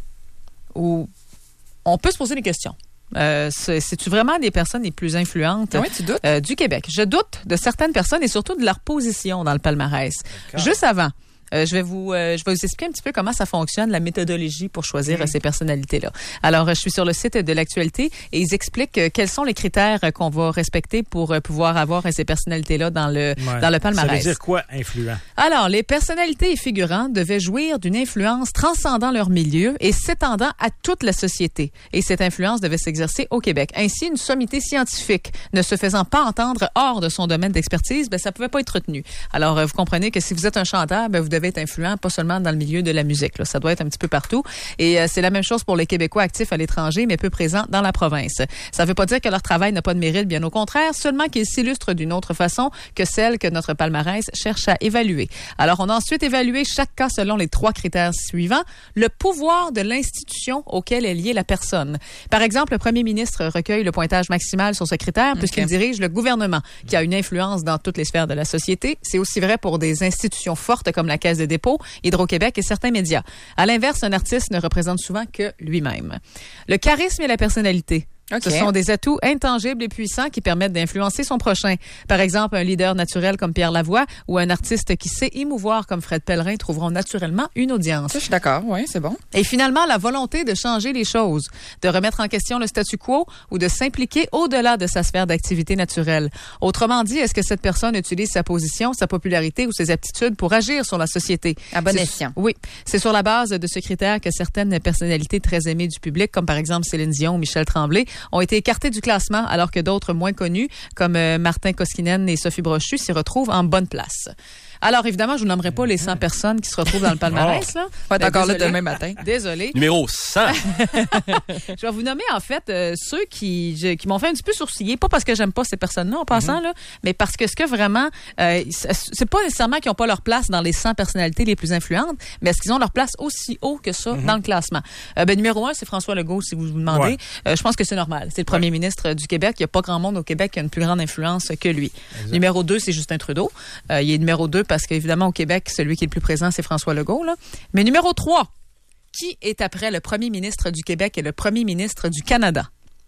où on peut se poser des questions. Euh, c'est, c'est-tu vraiment des personnes les plus influentes oui, tu doutes? Euh, du Québec? Je doute de certaines personnes et surtout de leur position dans le palmarès. D'accord. Juste avant, Euh, je vais vous, euh, je vais vous expliquer un petit peu comment ça fonctionne, la méthodologie pour choisir mmh. euh, ces personnalités-là. Alors, euh, je suis sur le site de l'actualité et ils expliquent euh, quels sont les critères euh, qu'on va respecter pour euh, pouvoir avoir euh, ces personnalités-là dans le ouais. dans le palmarès. Ça veut dire quoi, influent? Alors, les personnalités et figurants devaient jouir d'une influence transcendant leur milieu et s'étendant à toute la société. Et cette influence devait s'exercer au Québec. Ainsi, une sommité scientifique ne se faisant pas entendre hors de son domaine d'expertise, ben ça pouvait pas être retenu. Alors, euh, vous comprenez que si vous êtes un chanteur, ben vous devez être influent, pas seulement dans le milieu de la musique. Là. Ça doit être un petit peu partout. Et euh, c'est la même chose pour les Québécois actifs à l'étranger, mais peu présents dans la province. Ça ne veut pas dire que leur travail n'a pas de mérite, bien au contraire, seulement qu'ils s'illustrent d'une autre façon que celle que notre palmarès cherche à évaluer. Alors, on a ensuite évalué chaque cas selon les trois critères suivants. Le pouvoir de l'institution auquel est liée la personne. Par exemple, le premier ministre recueille le pointage maximal sur ce critère puisqu'il okay. dirige le gouvernement, qui a une influence dans toutes les sphères de la société. C'est aussi vrai pour des institutions fortes comme la Caisse de dépôt, Hydro-Québec et certains médias. À l'inverse, un artiste ne représente souvent que lui-même. Le charisme et la personnalité. Okay. Ce sont des atouts intangibles et puissants qui permettent d'influencer son prochain. Par exemple, un leader naturel comme Pierre Lavoie ou un artiste qui sait émouvoir comme Fred Pellerin trouveront naturellement une audience. Ça, je suis d'accord, oui, c'est bon. Et finalement, la volonté de changer les choses, de remettre en question le statu quo ou de s'impliquer au-delà de sa sphère d'activité naturelle. Autrement dit, est-ce que cette personne utilise sa position, sa popularité ou ses aptitudes pour agir sur la société? À bon escient. Oui. C'est sur la base de ce critère que certaines personnalités très aimées du public, comme par exemple Céline Dion ou Michel Tremblay, ont été écartés du classement alors que d'autres moins connus, comme euh, Martin Koskinen et Sophie Brochu, s'y retrouvent en bonne place. Alors, évidemment, je vous nommerai pas les cent personnes qui se retrouvent dans le palmarès. Oh. Là. On va être encore là demain matin. Désolé. Numéro cent. Je vais vous nommer, en fait, euh, ceux qui, je, qui m'ont fait un petit peu sourciller. Pas parce que j'aime pas ces personnes-là, en passant, mm-hmm. là, mais parce que ce que vraiment... Euh, c'est pas nécessairement qu'ils n'ont pas leur place dans les cent personnalités les plus influentes, mais est-ce qu'ils ont leur place aussi haut que ça mm-hmm. dans le classement? Euh, ben, numéro un, c'est François Legault, si vous vous demandez. Ouais. Euh, je pense que c'est normal. C'est le premier ouais. ministre du Québec. Il n'y a pas grand monde au Québec qui a une plus grande influence que lui. Exact. Numéro deux, c'est Justin Trudeau. Euh, il est numéro deux parce qu'évidemment, au Québec, celui qui est le plus présent, c'est François Legault. Là. Mais numéro trois, qui est après le premier ministre du Québec et le premier ministre du Canada?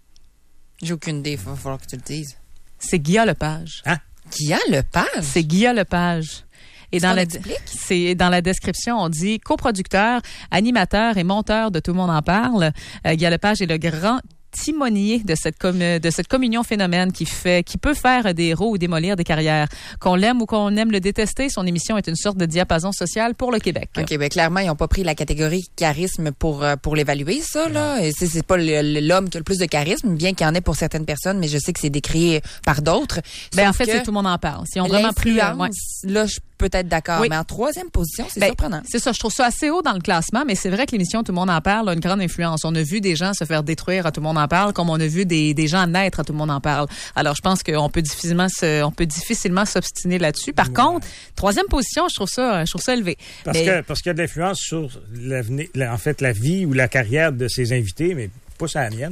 J'ai aucune idée. Il va falloir que tu le dises. C'est Guillaume Lepage. Hein? Guillaume Lepage? C'est Guillaume Lepage. Et dans la, c'est dans la description, on dit coproducteur, animateur et monteur de Tout le monde en parle. Euh, Guillaume Lepage est le grand timonier de cette com- de cette communion phénomène qui fait qui peut faire des héros ou démolir des carrières. Qu'on l'aime ou qu'on aime le détester, son émission est une sorte de diapason social pour le Québec. OK, bien clairement, ils n'ont pas pris la catégorie charisme pour pour l'évaluer, ça, là. Et c'est, c'est pas le, l'homme qui a le plus de charisme, bien qu'il y en ait pour certaines personnes, mais je sais que c'est décrit par d'autres. Ben, en fait, c'est Tout le monde en parle. Si on vraiment pris... Euh, ouais. Là, je peut-être d'accord, oui. mais en troisième position, c'est ben, surprenant. C'est ça, je trouve ça assez haut dans le classement, mais c'est vrai que l'émission Tout le monde en parle a une grande influence. On a vu des gens se faire détruire à Tout le monde en parle, comme on a vu des, des gens naître à Tout le monde en parle. Alors, je pense qu'on peut difficilement se, on peut difficilement s'obstiner là-dessus. Par ouais. contre, troisième position, je trouve ça, je trouve ça élevé. Parce mais, que parce qu'il y a de l'influence sur l'avenir, en fait, la vie ou la carrière de ses invités, mais pas sur la mienne, là.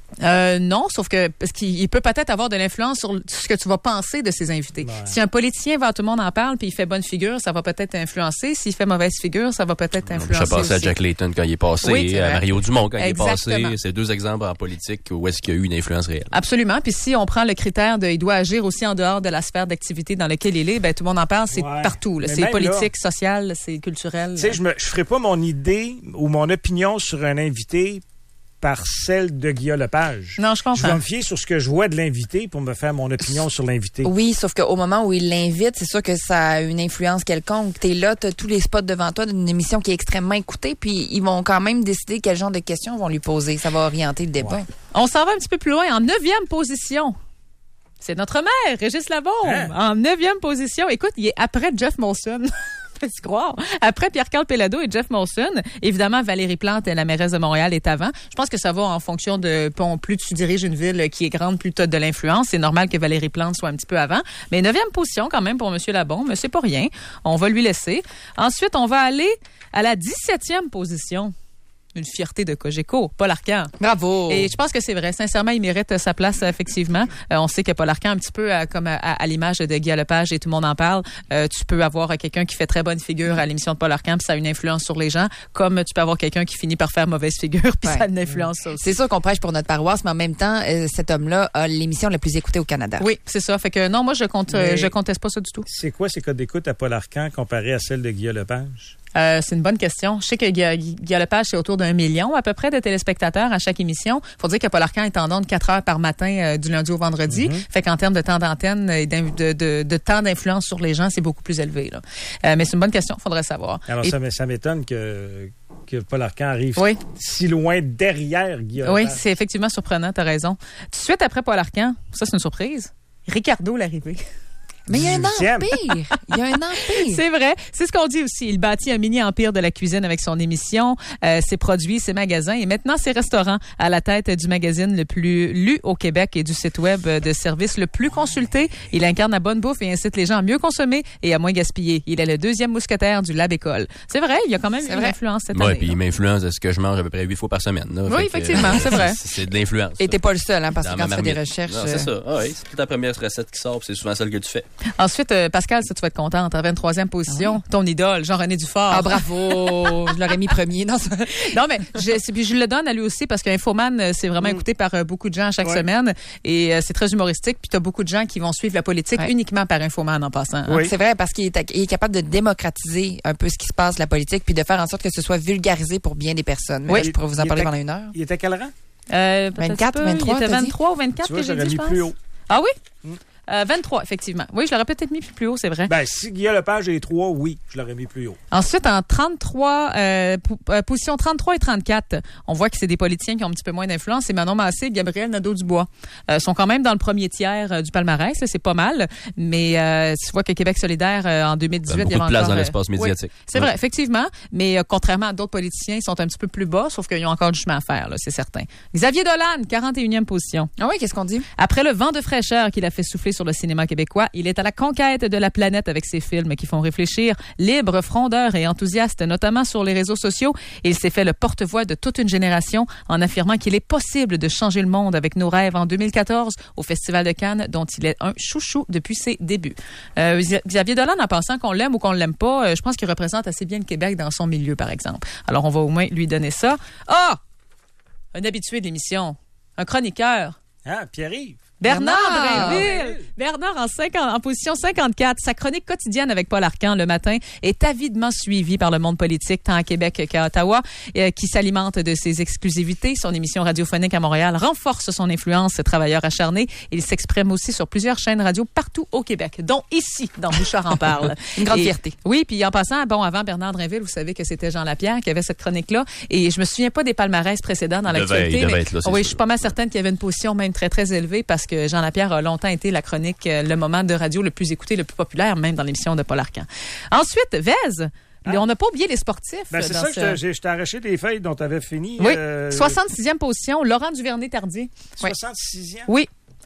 Euh, non, sauf que parce qu'il peut peut-être avoir de l'influence sur ce que tu vas penser de ses invités. Ouais. Si un politicien va, tout le monde en parle, puis il fait bonne figure, ça va peut-être influencer. S'il fait mauvaise figure, ça va peut-être influencer. Je pensais à Jack Layton quand il est passé, oui, à Mario Dumont quand Exactement. il est passé. C'est deux exemples en politique où est-ce qu'il y a eu une influence réelle. Absolument. Puis si on prend le critère de, il doit agir aussi en dehors de la sphère d'activité dans laquelle il est, ben tout le monde en parle. C'est ouais. partout. Là. C'est politique, là, social, c'est culturel. Tu sais, je me, je ferai pas mon idée ou mon opinion sur un invité par celle de Guillaume Lepage. Non, je comprends. Je vais me fier sur ce que je vois de l'invité pour me faire mon opinion sur l'invité. Oui, sauf qu'au moment où il l'invite, c'est sûr que ça a une influence quelconque. T'es là, t'as tous les spots devant toi d'une émission qui est extrêmement écoutée, puis ils vont quand même décider quel genre de questions vont lui poser. Ça va orienter le débat. Ouais. On s'en va un petit peu plus loin, en neuvième position. C'est notre maire, Régis Labaume, hein? En neuvième position. Écoute, il est après Jeff Molson. Peux-tu croire? Après Pierre-Carl Péladeau et Jeff Molson, évidemment, Valérie Plante, la mairesse de Montréal, est avant. Je pense que ça va en fonction de, bon, plus tu diriges une ville qui est grande, plus tu as de l'influence. C'est normal que Valérie Plante soit un petit peu avant. Mais neuvième position quand même pour M. Labaume, mais c'est pas rien. On va lui laisser. Ensuite, on va aller à la dix-septième position. Une fierté de Cogeco, Paul Arcand. Bravo! Et je pense que c'est vrai. Sincèrement, il mérite sa place, effectivement. Euh, on sait que Paul Arcand, un petit peu à, comme à, à l'image de Guy Lepage et tout le monde en parle, euh, tu peux avoir quelqu'un qui fait très bonne figure à l'émission de Paul Arcand, puis ça a une influence sur les gens, comme tu peux avoir quelqu'un qui finit par faire mauvaise figure, puis ouais. ça a une influence mmh. aussi. C'est sûr qu'on prêche pour notre paroisse, mais en même temps, euh, cet homme-là a l'émission la plus écoutée au Canada. Oui, c'est ça. Fait que non, moi, je compte, euh, je conteste pas ça du tout. C'est quoi ces codes d'écoute à Paul Arcand comparé à celle de Guy Lepage? Euh, c'est une bonne question. Je sais que Guy Lepage, c'est autour d'un million à peu près de téléspectateurs à chaque émission. Faut dire que Paul Arcand est en ondes quatre heures par matin euh, du lundi au vendredi. Mm-hmm. Fait qu'en termes de temps d'antenne et de, de, de temps d'influence sur les gens, c'est beaucoup plus élevé. Là. Euh, mais c'est une bonne question. Faudrait savoir. Alors et... ça, ça m'étonne que, que Paul Arcand arrive oui. si loin derrière Guy Lepage. Oui, c'est effectivement surprenant. T'as raison. Tout de suite après Paul Arcand, ça c'est une surprise. Ricardo l'arrivée. Mais il y a un empire! Il y a un empire! C'est vrai. C'est ce qu'on dit aussi. Il bâtit un mini-empire de la cuisine avec son émission, euh, ses produits, ses magasins et maintenant ses restaurants à la tête du magazine le plus lu au Québec et du site web de service le plus consulté. Il incarne la bonne bouffe et incite les gens à mieux consommer et à moins gaspiller. Il est le deuxième mousquetaire du Lab École. C'est vrai, il y a quand même c'est une vrai. influence cette ouais, année. Oui, puis il m'influence de ce que je mange à peu près huit fois par semaine. Là. Oui, effectivement, que, c'est vrai. C'est de l'influence. Et t'es pas le seul, hein, parce Dans que quand tu fais des recherches... Non, c'est ça. Ah, oui, c'est ta première recette qui sort, c'est souvent celle que tu fais. Ensuite, euh, Pascal, ça, tu vas être contente. En vingt-troisième position, ah, ton idole, Jean-René Dufort. Ah, bravo! Je l'aurais mis premier. Non, ça... non mais je, je le donne à lui aussi parce qu'Infoman, c'est vraiment mm. écouté par euh, beaucoup de gens chaque ouais. semaine et euh, c'est très humoristique. Puis tu as beaucoup de gens qui vont suivre la politique ouais. uniquement par Infoman en passant. Hein? Oui. C'est vrai parce qu'il est, il est capable de démocratiser un peu ce qui se passe, la politique, puis de faire en sorte que ce soit vulgarisé pour bien des personnes. Mais oui. là, je pourrais vous en parler pendant une heure. Il était à quel rang? Euh, vingt-quatre, vingt-trois, il était vingt-trois ou vingt-quatre tu vois, que j'ai dit, mis je pense. plus haut. Ah oui? Mm. Euh, vingt-trois, effectivement. Oui, je l'aurais peut-être mis plus haut, c'est vrai. Ben, si Guillaume Lepage est trois, oui, je l'aurais mis plus haut. Ensuite, en trente-trois, euh, p- euh, position trente-trois et trente-quatre, on voit que c'est des politiciens qui ont un petit peu moins d'influence. C'est Manon Massé et Gabriel Nadeau-Dubois. Euh, sont quand même dans le premier tiers euh, du palmarès, là, c'est pas mal. Mais euh, tu vois que Québec solidaire, euh, en deux mille dix-huit, il y a beaucoup de place encore, dans l'espace médiatique. Oui, c'est ouais. vrai, effectivement. Mais euh, contrairement à d'autres politiciens, ils sont un petit peu plus bas, sauf qu'ils ont encore du chemin à faire, là, c'est certain. Xavier Dolan, quarante et unième position. Ah oui, qu'est-ce qu'on dit? Après le vent de fraîcheur qu'il a fait souffler sur le cinéma québécois, il est à la conquête de la planète avec ses films qui font réfléchir, libre, frondeur et enthousiaste, notamment sur les réseaux sociaux. Il s'est fait le porte-voix de toute une génération en affirmant qu'il est possible de changer le monde avec nos rêves en deux mille quatorze au Festival de Cannes, dont il est un chouchou depuis ses débuts. Euh, Xavier Dolan, en pensant qu'on l'aime ou qu'on l'aime pas, euh, je pense qu'il représente assez bien le Québec dans son milieu, par exemple. Alors, on va au moins lui donner ça. Ah! Oh! Un habitué de l'émission. Un chroniqueur. Ah, Pierre-Yves. Bernard, Bernard Drinville. Bernard en, cinquante, en position cinquante-quatre. Sa chronique quotidienne avec Paul Arcand le matin est avidement suivie par le monde politique, tant à Québec qu'à Ottawa, euh, qui s'alimente de ses exclusivités. Son émission radiophonique à Montréal renforce son influence, travailleur acharné. Il s'exprime aussi sur plusieurs chaînes radio partout au Québec, dont ici, dans Bouchard en parle. Une grande et, fierté. Oui, puis en passant, bon, avant Bernard Drinville, vous savez que c'était Jean Lapierre qui avait cette chronique-là. Et je me souviens pas des palmarès précédents dans l'actualité. Il devait mais, être là, oui, sûr. je suis pas mal certaine qu'il y avait une position même très, très élevée parce que Jean Lapierre a longtemps été la chronique, euh, le moment de radio le plus écouté, le plus populaire, même dans l'émission de Paul Arcand. Ensuite, Vez. Ah. On n'a pas oublié les sportifs. Ben, c'est ça que ce... je t'ai arraché des feuilles dont tu avais fini. Oui. Euh... soixante-sixième position, Laurent Duvernay-Tardy. soixante-sixième? Oui.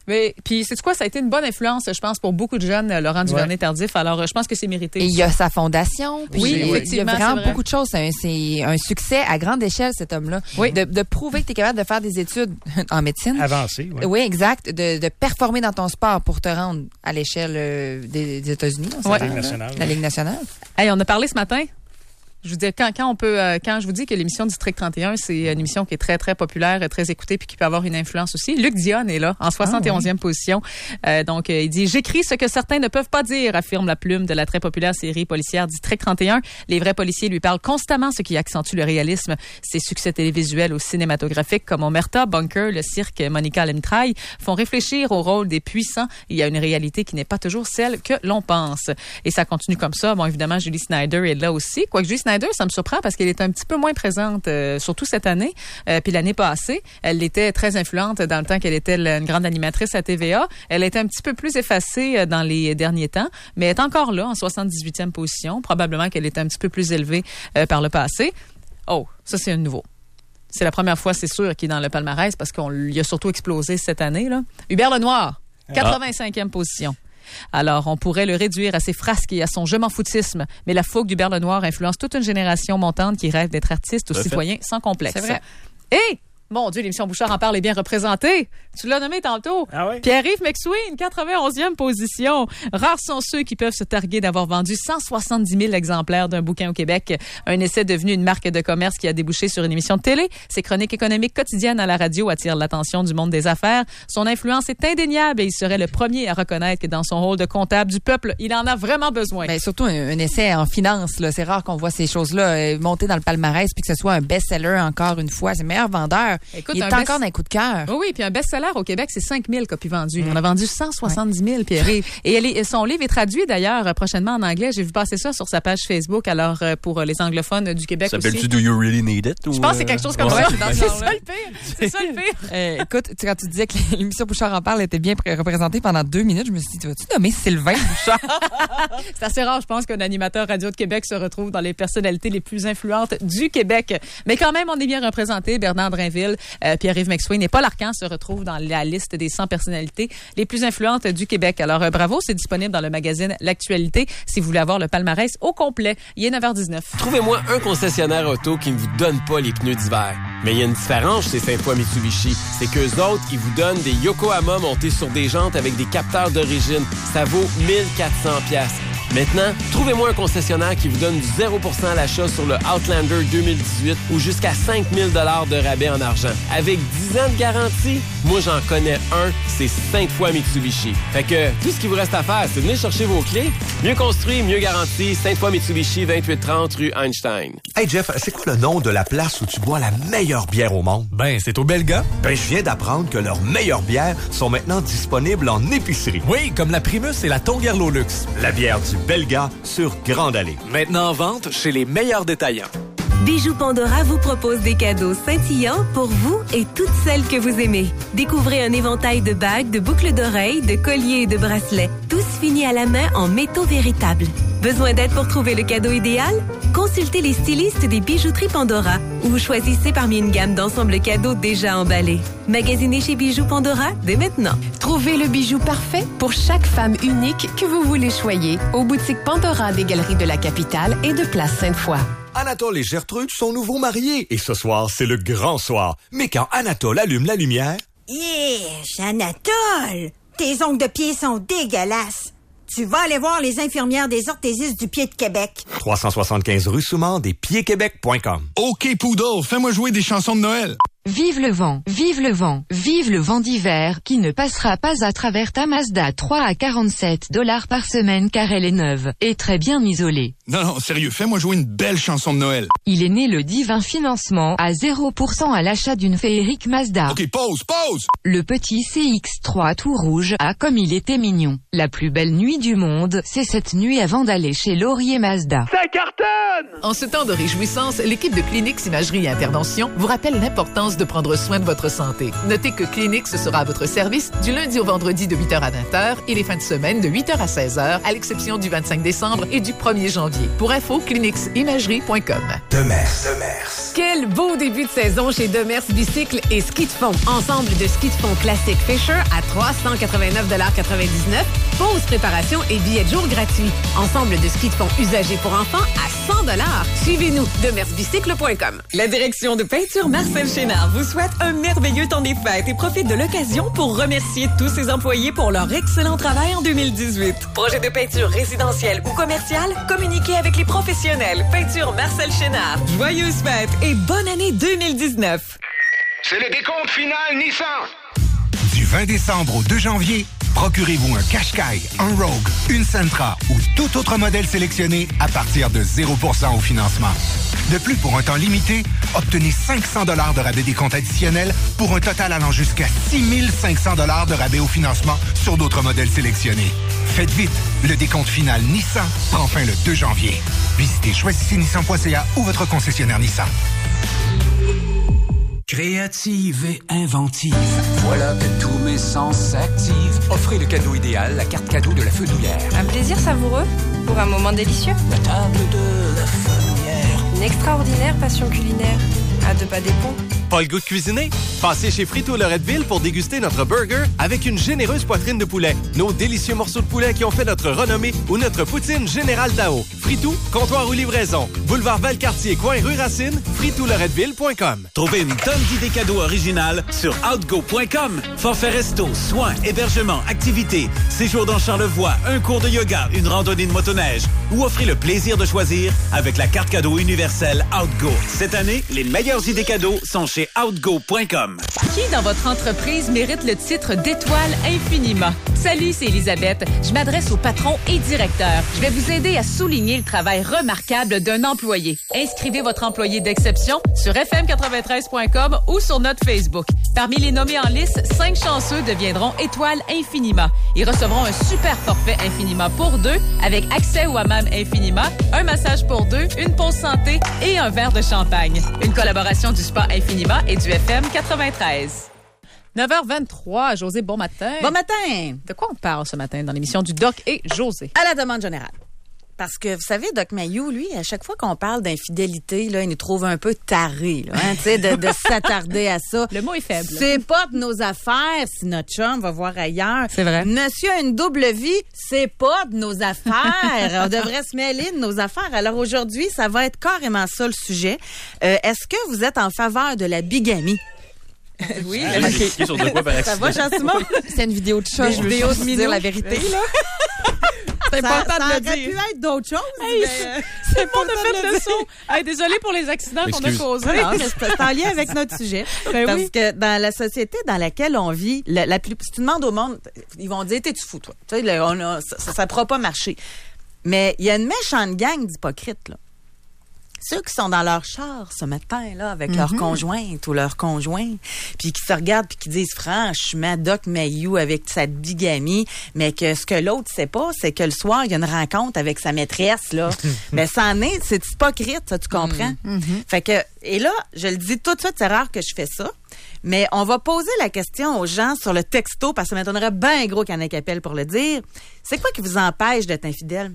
Mais puis c'est quoi, ça a été une bonne influence, je pense, pour beaucoup de jeunes, Laurent Duvernay-Tardif. Alors, je pense que c'est mérité. Et il y a sa fondation. Puis oui, oui, effectivement, il y a vraiment beaucoup de choses. C'est un, c'est un succès à grande échelle, cet homme-là. Oui. De, de prouver que tu es capable de faire des études en médecine. Avancé, oui. Oui, exact. De, de performer dans ton sport pour te rendre à l'échelle euh, des, des États-Unis. Ouais. La Ligue nationale. La Ligue nationale. Hey, on a parlé ce matin. Je vous dis, quand, quand on peut, euh, quand je vous dis que l'émission District trente et un, c'est une émission qui est très, très populaire, très écoutée, puis qui peut avoir une influence aussi. Luc Dionne est là, en soixante et onzième ah, oui. position. Euh, donc, euh, il dit, j'écris ce que certains ne peuvent pas dire, affirme la plume de la très populaire série policière District trente et un. Les vrais policiers lui parlent constamment, ce qui accentue le réalisme. Ses succès télévisuels ou cinématographiques comme Omerta, Bunker, Le Cirque, Monica Lemtraille font réfléchir au rôle des puissants. Il y a une réalité qui n'est pas toujours celle que l'on pense. Et ça continue comme ça. Bon, évidemment, Julie Snyder est là aussi. Quoique Julie Snyder, ça me surprend parce qu'elle est un petit peu moins présente, euh, surtout cette année. Euh, puis l'année passée, elle était très influente dans le temps qu'elle était une grande animatrice à T V A. Elle était un petit peu plus effacée dans les derniers temps, mais elle est encore là, en soixante-dix-huitième position. Probablement qu'elle est un petit peu plus élevée euh, par le passé. Oh, ça, c'est un nouveau. C'est la première fois, c'est sûr, qu'il est dans le palmarès parce qu'on lui a surtout explosé cette année, là. Hubert Lenoir, quatre-vingt-cinquième position. Alors, on pourrait le réduire à ses frasques et à son je m'en foutisme, mais la fougue d'Hubert Lenoir influence toute une génération montante qui rêve d'être artiste ou citoyen sans complexe. C'est vrai. Et, mon Dieu, l'émission Bouchard en parle est bien représentée. Tu l'as nommé tantôt. Ah oui? Pierre-Yves McSween, quatre-vingt-onzième position. Rares sont ceux qui peuvent se targuer d'avoir vendu cent soixante-dix mille exemplaires d'un bouquin au Québec. Un essai devenu une marque de commerce qui a débouché sur une émission de télé. Ses chroniques économiques quotidiennes à la radio attirent l'attention du monde des affaires. Son influence est indéniable et il serait le premier à reconnaître que dans son rôle de comptable du peuple, il en a vraiment besoin. Ben, surtout un, un essai en finance, là. C'est rare qu'on voit ces choses-là euh, monter dans le palmarès puis que ce soit un best-seller encore une fois. C'est le meilleur vendeur. Écoute, il est encore best... dans un coup de cœur. Oui, oui, puis un best-seller au Québec, c'est cinq mille copies vendues. Mmh. On a vendu cent soixante-dix mille, Pierre-Yves. Et elle est, son livre est traduit d'ailleurs prochainement en anglais. J'ai vu passer ça sur sa page Facebook, alors pour les anglophones du Québec aussi. S'appelle-tu Do You Really Need It? Je pense que c'est quelque chose comme ouais. ça. C'est ça le pire. C'est ça le pire. Euh, écoute, tu, quand tu disais que l'émission Bouchard en parle était bien représentée pendant deux minutes, je me suis dit, tu vas-tu nommer Sylvain Bouchard? C'est assez rare, je pense, qu'un animateur radio de Québec se retrouve dans les personnalités les plus influentes du Québec. Mais quand même, on est bien représenté. Bernard Drainville, euh, Pierre-Yves McSween et Paul Arcand se retrouvent dans la liste des cent personnalités les plus influentes du Québec. Alors, euh, bravo, c'est disponible dans le magazine L'Actualité si vous voulez avoir le palmarès au complet. Il est neuf heures dix-neuf. Trouvez-moi un concessionnaire auto qui ne vous donne pas les pneus d'hiver. Mais il y a une différence chez Sainte-Foy Mitsubishi. C'est qu'eux autres, ils vous donnent des Yokohama montés sur des jantes avec des capteurs d'origine. Ça vaut mille quatre cents dollars. Maintenant, trouvez-moi un concessionnaire qui vous donne du zéro pour cent à l'achat sur le Outlander deux mille dix-huit ou jusqu'à cinq mille dollars de rabais en argent. Avec dix ans de garantie, moi j'en connais un, c'est Sainte-Foy Mitsubishi. Fait que tout ce qu'il vous reste à faire, c'est de venir chercher vos clés. Mieux construit, mieux garanti, Sainte-Foy Mitsubishi, vingt-huit trente rue Einstein. Hey Jeff, c'est quoi le nom de la place où tu bois la meilleure bière au monde? Ben, c'est au Belga. Ben, je viens d'apprendre que leurs meilleures bières sont maintenant disponibles en épicerie. Oui, comme la Primus et la Tongerlo Luxe. La bière du Belga sur Grande Allée. Maintenant en vente chez les meilleurs détaillants. Bijoux Pandora vous propose des cadeaux scintillants pour vous et toutes celles que vous aimez. Découvrez un éventail de bagues, de boucles d'oreilles, de colliers et de bracelets, tous finis à la main en métaux véritables. Besoin d'aide pour trouver le cadeau idéal? Consultez les stylistes des bijouteries Pandora ou choisissez parmi une gamme d'ensembles cadeaux déjà emballés. Magasinez chez Bijoux Pandora dès maintenant. Trouvez le bijou parfait pour chaque femme unique que vous voulez choyer aux boutiques Pandora des Galeries de la Capitale et de Place Sainte-Foy. Anatole et Gertrude sont nouveaux mariés et ce soir, c'est le grand soir. Mais quand Anatole allume la lumière... Yeah, Anatole! Tes ongles de pied sont dégueulasses. Tu vas aller voir les infirmières des orthésistes du pied de Québec. trois cent soixante-quinze rue Soumand, des pieds québec point com. OK, Poodle, fais-moi jouer des chansons de Noël. Vive le vent, vive le vent, vive le vent d'hiver qui ne passera pas à travers ta Mazda trois à quarante-sept dollars par semaine car elle est neuve et très bien isolée. Non, non, sérieux, fais-moi jouer une belle chanson de Noël. Il est né le divin financement à zéro pour cent à l'achat d'une féerique Mazda. OK, pause, pause! Le petit C X trois tout rouge a comme il était mignon. La plus belle nuit du monde, c'est cette nuit avant d'aller chez Laurier Mazda. Ça cartonne! En ce temps de réjouissance, l'équipe de Clinix Imagerie et Intervention vous rappelle l'importance de prendre soin de votre santé. Notez que Kleenex sera à votre service du lundi au vendredi de huit heures à vingt heures et les fins de semaine de huit heures à seize heures, à l'exception du vingt-cinq décembre et du premier janvier. Pour info, kleenex imagerie point com. Demers. Demers. Quel beau début de saison chez Demers Bicycle et Ski de fond. Ensemble de ski de fond classique Fisher à trois cent quatre-vingt-neuf quatre-vingt-dix-neuf. Pause, préparation et billets de jour gratuits. Ensemble de ski de fond usagés pour enfants à cent dollars. Suivez-nous, demers bicycle point com. La direction de peinture Marcel Chénard vous souhaite un merveilleux temps des fêtes et profite de l'occasion pour remercier tous ses employés pour leur excellent travail en deux mille dix-huit. Projet de peinture résidentielle ou commerciale? Communiquez avec les professionnels. Peinture Marcel Chénard. Joyeuses fêtes et bonne année deux mille dix-neuf. C'est le décompte final Nissan. Du vingt décembre au deux janvier, procurez-vous un Qashqai, un Rogue, une Sentra ou tout autre modèle sélectionné à partir de zéro pour cent au financement. De plus, pour un temps limité, obtenez cinq cents dollars de rabais décompte additionnel pour un total allant jusqu'à six mille cinq cents dollars de rabais au financement sur d'autres modèles sélectionnés. Faites vite, le décompte final Nissan prend fin le deux janvier. Visitez choisissez nissan point c a ou votre concessionnaire Nissan. Créative et inventive. Voilà que tous mes sens s'activent. Offrez le cadeau idéal, la carte cadeau de la Fenouillère. Un plaisir savoureux pour un moment délicieux. La table de la Fenouillère. Une extraordinaire passion culinaire. À deux pas des ponts. Pas le goût de cuisiner? Passez chez Frito Loretteville pour déguster notre burger avec une généreuse poitrine de poulet, nos délicieux morceaux de poulet qui ont fait notre renommée ou notre poutine Général Tao. Frito, comptoir ou livraison. Boulevard Valcartier, coin rue Racine, frito loretteville point com. Trouvez une tonne d'idées cadeaux originales sur outgo point com. Forfait resto, soins, hébergement, activités, séjour dans Charlevoix, un cours de yoga, une randonnée de motoneige ou offrez le plaisir de choisir avec la carte cadeau universelle Outgo. Cette année, les meilleures idées cadeaux sont chez outgo point com. Qui dans votre entreprise mérite le titre d'étoile Infinima? Salut, c'est Elisabeth. Je m'adresse aux patrons et directeurs. Je vais vous aider à souligner le travail remarquable d'un employé. Inscrivez votre employé d'exception sur f m quatre-vingt-treize point com ou sur notre Facebook. Parmi les nommés en liste, cinq chanceux deviendront étoile Infinima. Ils recevront un super forfait Infinima pour deux avec accès au hammam Infinima, un massage pour deux, une pause santé et un verre de champagne. Une collaboration du Spa Infinima et du F M quatre-vingt-treize. neuf heures vingt-trois, José, bon matin. Bon matin. De quoi on parle ce matin dans l'émission du Doc et José? À la demande générale. Parce que, vous savez, Doc Mayou, lui, à chaque fois qu'on parle d'infidélité, là, il nous trouve un peu tarés, là, hein, tu sais, de, de s'attarder à ça. Le mot est faible. C'est pas de nos affaires si notre chum va voir ailleurs. C'est vrai. Monsieur a une double vie, c'est pas de nos affaires. On devrait se mêler de nos affaires. Alors aujourd'hui, ça va être carrément ça le sujet. Euh, est-ce que vous êtes en faveur de la bigamie? Oui. Ah, okay. Sur de quoi par accident? Ça va, Jean-Simon? C'est une vidéo de chat. Une vidéo de dire la vérité, là. C'est important ça de le dire. Ça aurait pu être d'autres choses. Hey, mais... C'est le monde a fait le son. Hey, désolé pour les accidents qu'on a causés. Non, mais c'est en lien avec notre sujet. Ben parce oui. que dans la société dans laquelle on vit, la, la plus, si tu demandes au monde, ils vont dire, t'es-tu fou, toi? Tu sais, là, on a, ça ne pourra pas marcher. Mais il y a une méchante gang d'hypocrites, là. Ceux qui sont dans leur char ce matin-là avec mm-hmm. leur conjointe ou leur conjoint, puis qui se regardent puis qui disent franchement, Doc Mayou avec sa bigamie, mais que ce que l'autre sait pas, c'est que le soir, il y a une rencontre avec sa maîtresse, là. Mais ça en est, c'est hypocrite, ça, tu comprends? Mm-hmm. Fait que, et là, je le dis tout de suite, c'est rare que je fais ça, mais on va poser la question aux gens sur le texto, parce que ça m'étonnerait bien gros qu'il y en ait qui appellent pour le dire. C'est quoi qui vous empêche d'être infidèle?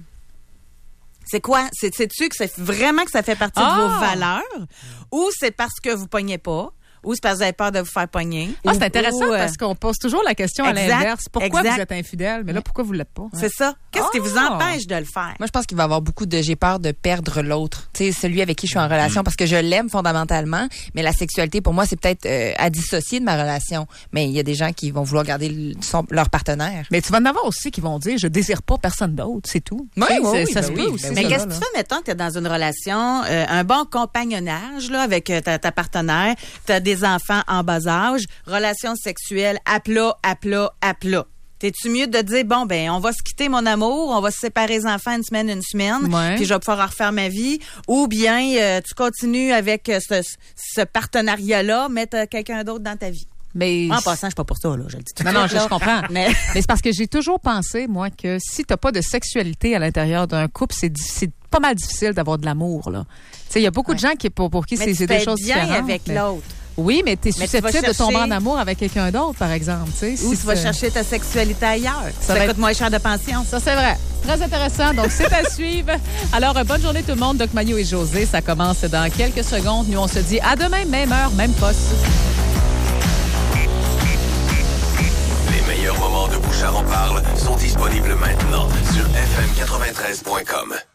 C'est quoi? C'est, sais-tu que c'est vraiment que ça fait partie ah! de vos valeurs? Ou c'est parce que vous pognez pas? Ou c'est parce que vous avez peur de vous faire pogner? Ah, ou, c'est intéressant ou, euh... parce qu'on pose toujours la question exact, à l'inverse. Pourquoi exact. vous êtes infidèle? Mais là, pourquoi vous l'êtes pas? C'est ça. Qu'est-ce oh! qui vous empêche de le faire? Moi, je pense qu'il va y avoir beaucoup de j'ai peur de perdre l'autre. Tu sais, celui avec qui je suis en relation parce que je l'aime fondamentalement, mais la sexualité, pour moi, c'est peut-être euh, à dissocier de ma relation. Mais il y a des gens qui vont vouloir garder le, son, leur partenaire. Mais tu vas en avoir aussi qui vont dire je désire pas personne d'autre, c'est tout. Oui, oui, oui, ça ben se oui, peut ben aussi. Mais ça, qu'est-ce que là, tu fais, mettons que tu es dans une relation, euh, un bon compagnonnage là, avec euh, ta, ta partenaire, tu as des enfants en bas âge, relation sexuelle à plat, à plat, à plat. T'es-tu mieux de dire, bon, ben, on va se quitter, mon amour, on va se séparer les enfants une semaine, une semaine, ouais. puis je vais pouvoir refaire ma vie, ou bien euh, tu continues avec euh, ce, ce partenariat-là, mettre quelqu'un d'autre dans ta vie. Mais en passant, je suis pas pour ça, là, je le dis tout de Non, suite. non, je, je comprends. Mais, mais c'est parce que j'ai toujours pensé, moi, que si t'as pas de sexualité à l'intérieur d'un couple, c'est, c'est pas mal difficile d'avoir de l'amour, là. Tu sais, il y a beaucoup ouais. de gens qui, pour, pour qui mais c'est, c'est des choses bien différentes. avec mais... l'autre. Oui, mais tu es Mais tu vas susceptible de tomber chercher- en amour avec quelqu'un d'autre, par exemple. tu sais, Ou si tu vas c'est- chercher ta sexualité ailleurs. Ça Ça, va coûte être- moins cher de pension. Ça, c'est vrai. Très intéressant. Donc, c'est à suivre. Alors, euh, bonne journée tout le monde. Doc Magnot et José, ça commence dans quelques secondes. Nous, on se dit à demain, même heure, même poste. Les meilleurs moments de Bouchard en parle sont disponibles maintenant sur f m quatre-vingt-treize point com.